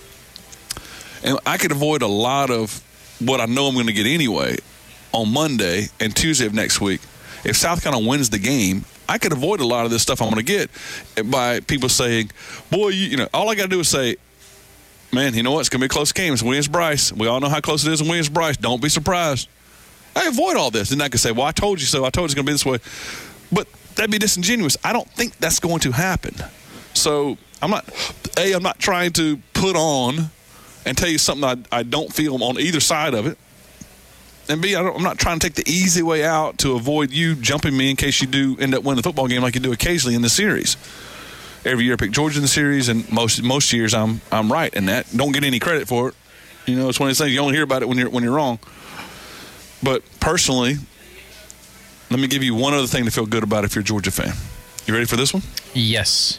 And I could avoid a lot of what I know I'm going to get anyway on Monday and Tuesday of next week. If South Carolina wins the game, I could avoid a lot of this stuff I'm going to get by people saying, boy, you, you know, all I got to do is say, man, you know what? It's going to be a close game. It's Williams-Brice. We all know how close it is in Williams-Brice. Don't be surprised. I avoid all this. And I can say, well, I told you so. I told you it's going to be this way. But that'd be disingenuous. I don't think that's going to happen. So I'm not, A, I'm not trying to put on and tell you something I, I don't feel on either side of it. And B, I don't, I'm not trying to take the easy way out to avoid you jumping me in case you do end up winning the football game like you do occasionally in the series. Every year I pick Georgia in the series, and most most years I'm I'm right in that. Don't get any credit for it. You know, it's one of those things you only hear about it when you're when you're wrong. But personally, let me give you one other thing to feel good about if you're a Georgia fan. You ready for this one? Yes.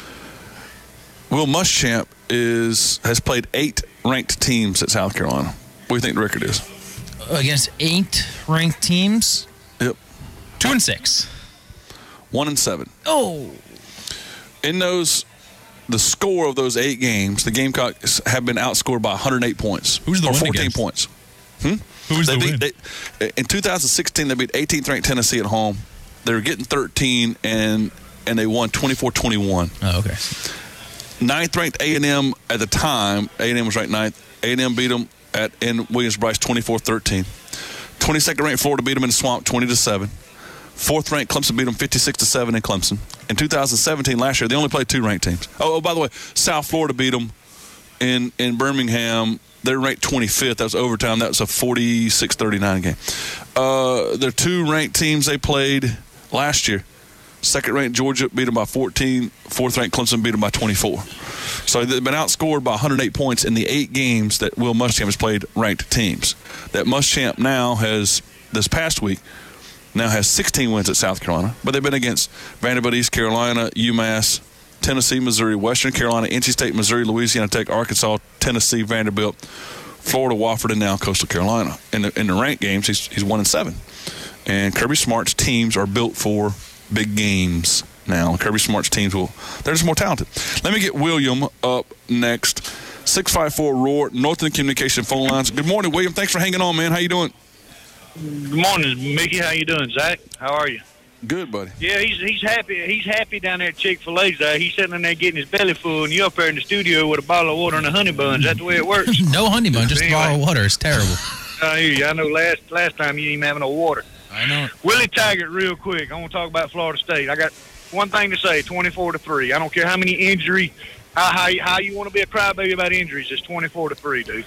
Will Muschamp is has played eight ranked teams at South Carolina. What do you think the record is? Against eight ranked teams? Yep. Two and six. One and seven. Oh. In those, the score of those eight games, the Gamecocks have been outscored by one hundred eight points. Who's the or win fourteen against? points. Hmm? Who's they the beat, win? They, in two thousand sixteen, they beat eighteenth ranked Tennessee at home. They were getting thirteen, and and they won twenty-four twenty-one. Oh, okay. Ninth ranked A and M at the time. A and M was ranked ninth. A and M beat them at in Williams-Brice twenty-four thirteen. twenty-second ranked Florida beat them in the Swamp twenty to seven. Fourth ranked Clemson beat them fifty-six to seven in Clemson. In two thousand seventeen, last year, they only played two ranked teams. Oh, oh by the way, South Florida beat them in in Birmingham. They're ranked twenty-fifth. That was overtime. That was a forty-six thirty-nine game. Uh, their two ranked teams they played last year. Second ranked Georgia beat them by fourteen. Fourth ranked Clemson beat them by twenty-four. So they've been outscored by one hundred eight points in the eight games that Will Muschamp has played ranked teams. That Muschamp now has, this past week, now has sixteen wins at South Carolina. But they've been against Vanderbilt, East Carolina, UMass, Tennessee, Missouri, Western Carolina, N C State, Missouri, Louisiana Tech, Arkansas, Tennessee, Vanderbilt, Florida, Wofford, and now Coastal Carolina. In the, in the ranked games, he's, he's one and seven. And Kirby Smart's teams are built for big games now. Kirby Smart's teams will, they're just more talented. Let me get William up next. six five four roar, Northern Communication phone lines. Good morning, William. Thanks for hanging on, man. How you doing? Good morning, Mickey. How you doing, Zach? How are you? Good, buddy. Yeah, he's he's happy. He's happy down there at Chick-fil-A, Zach. He's sitting in there getting his belly full, and you up there in the studio with a bottle of water and a honey bun. Is that the way it works? No honey bun, just Anyway. a bottle of water. It's terrible. I hear you. I know last last time you didn't even have no water. I know. Willie Taggart, real quick. I want to talk about Florida State. I got one thing to say: twenty-four to three. I don't care how many injury, how how, how you want to be a crybaby about injuries. It's twenty-four to three, dude.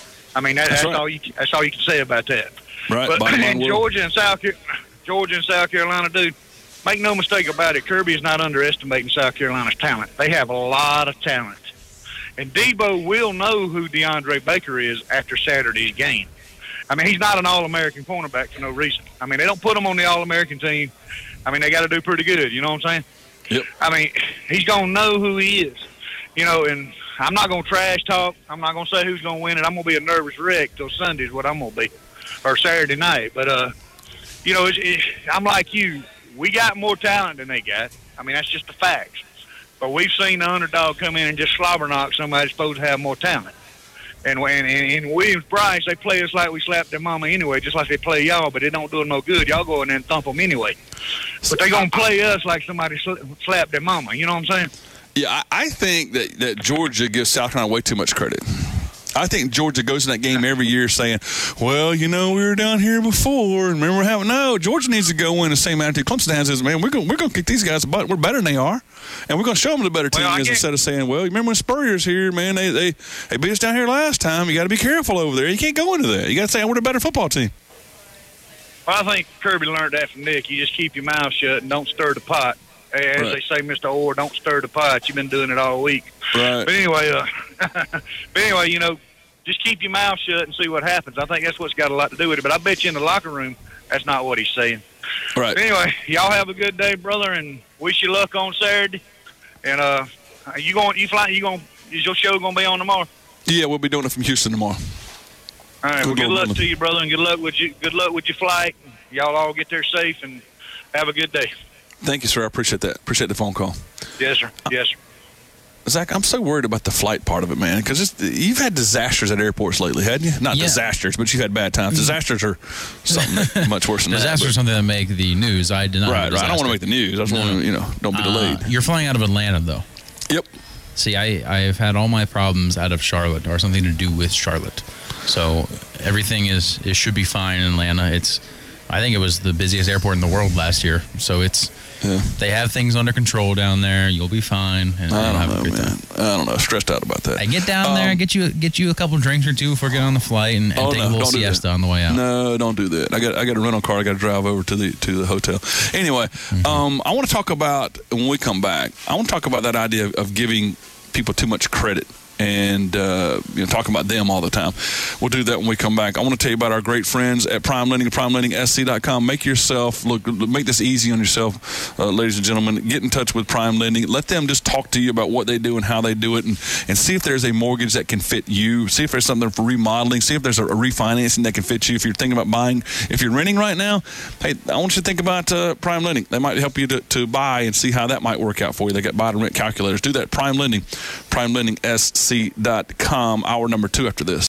I mean, that, That's that's, right. all you. That's all you can say about that. Right. But bottom line, in Will. Georgia and South Car- Georgia and South Carolina, dude, make no mistake about it. Kirby is not underestimating South Carolina's talent. They have a lot of talent, and Debo will know who DeAndre Baker is after Saturday's game. I mean, he's not an All-American cornerback for no reason. I mean, they don't put him on the All-American team. I mean, they got to do pretty good. You know what I'm saying? Yep. I mean, he's going to know who he is. You know, and I'm not going to trash talk. I'm not going to say who's going to win it. I'm going to be a nervous wreck till Sunday is what I'm going to be, or Saturday night. But, uh, you know, it's, it's, I'm like you. We got more talent than they got. I mean, that's just the facts. But we've seen the underdog come in and just slobber knock somebody that's supposed to have more talent. And when in, in Williams-Brice, they play us like we slapped their mama anyway, just like they play y'all, but it don't do them no good. Y'all go in there and thump them anyway. But they going to play us like somebody sl- slapped their mama. You know what I'm saying? Yeah, I, I think that, that Georgia gives South Carolina way too much credit. I think Georgia goes in that game every year saying, well, you know, we were down here before. And remember how – no, Georgia needs to go in the same attitude Clemson has is, man, we're going we're gonna kick these guys' butt. We're better than they are. And we're going to show them the better team Well, I is get- instead of saying, well, you remember when Spurrier's here, man, they, they, they beat us down here last time. You got to be careful over there. You can't go into that. You got to say, we're the better football team. Well, I think Kirby learned that from Nick. You just keep your mouth shut and don't stir the pot. As Right. they say, Mister Orr, don't stir the pot. You've been doing it all week. Right. But anyway, uh, but anyway, you know, just keep your mouth shut and see what happens. I think that's what's got a lot to do with it. But I bet you in the locker room, That's not what he's saying. Right. But anyway, y'all have a good day, brother, and wish you luck on Saturday. And uh, you going? You flying? You going? Is your show going to be on tomorrow? Yeah, we'll be doing it from Houston tomorrow. All right. Well, We'll good go luck down to you, brother, and good luck with you. Good luck with your flight. Y'all all get there safe and have a good day. Thank you, sir. I appreciate that. Appreciate the phone call. Yes, sir. Yes, sir. Zach, I'm so worried about the flight part of it, man, because you've had disasters at airports lately, hadn't you? Not Yeah. disasters, but you've had bad times. Disasters are something much worse than that. Disasters are but- something that make the news. I deny. Right, right. I don't want to make the news. I just No. want to, you know, don't be delayed. Uh, you're flying out of Atlanta, though. Yep. See, I I've had all my problems out of Charlotte or something to do with Charlotte. So everything is it should be fine in Atlanta. It's I think it was the busiest airport in the world last year. So it's yeah. they have things under control down there. You'll be fine. And I you'll don't have know, a good man. time. I don't know. Stressed out about that. I get down there, Um, get you get you a couple drinks or two before getting on the flight, and, and Oh, take no, a little don't do siesta that. on the way out. No, don't do that. I got I got a rental car. I got to drive over to the to the hotel. Anyway, Mm-hmm. um, I want to talk about when we come back. I want to talk about that idea of, of giving people too much credit and uh, you know, talking about them all the time. We'll do that when we come back. I want to tell you about our great friends at Prime Lending, prime lending s c dot com. Make yourself look, make this easy on yourself, uh, ladies and gentlemen. Get in touch with Prime Lending. Let them just talk to you about what they do and how they do it, and, and see if there's a mortgage that can fit you. See if there's something for remodeling. See if there's a, a refinancing that can fit you. If you're thinking about buying, if you're renting right now, hey, I want you to think about uh, Prime Lending. They might help you to, to buy and see how that might work out for you. They got buy to rent calculators. Do that. Prime Lending, prime lending s c dot com. Hour number two after this.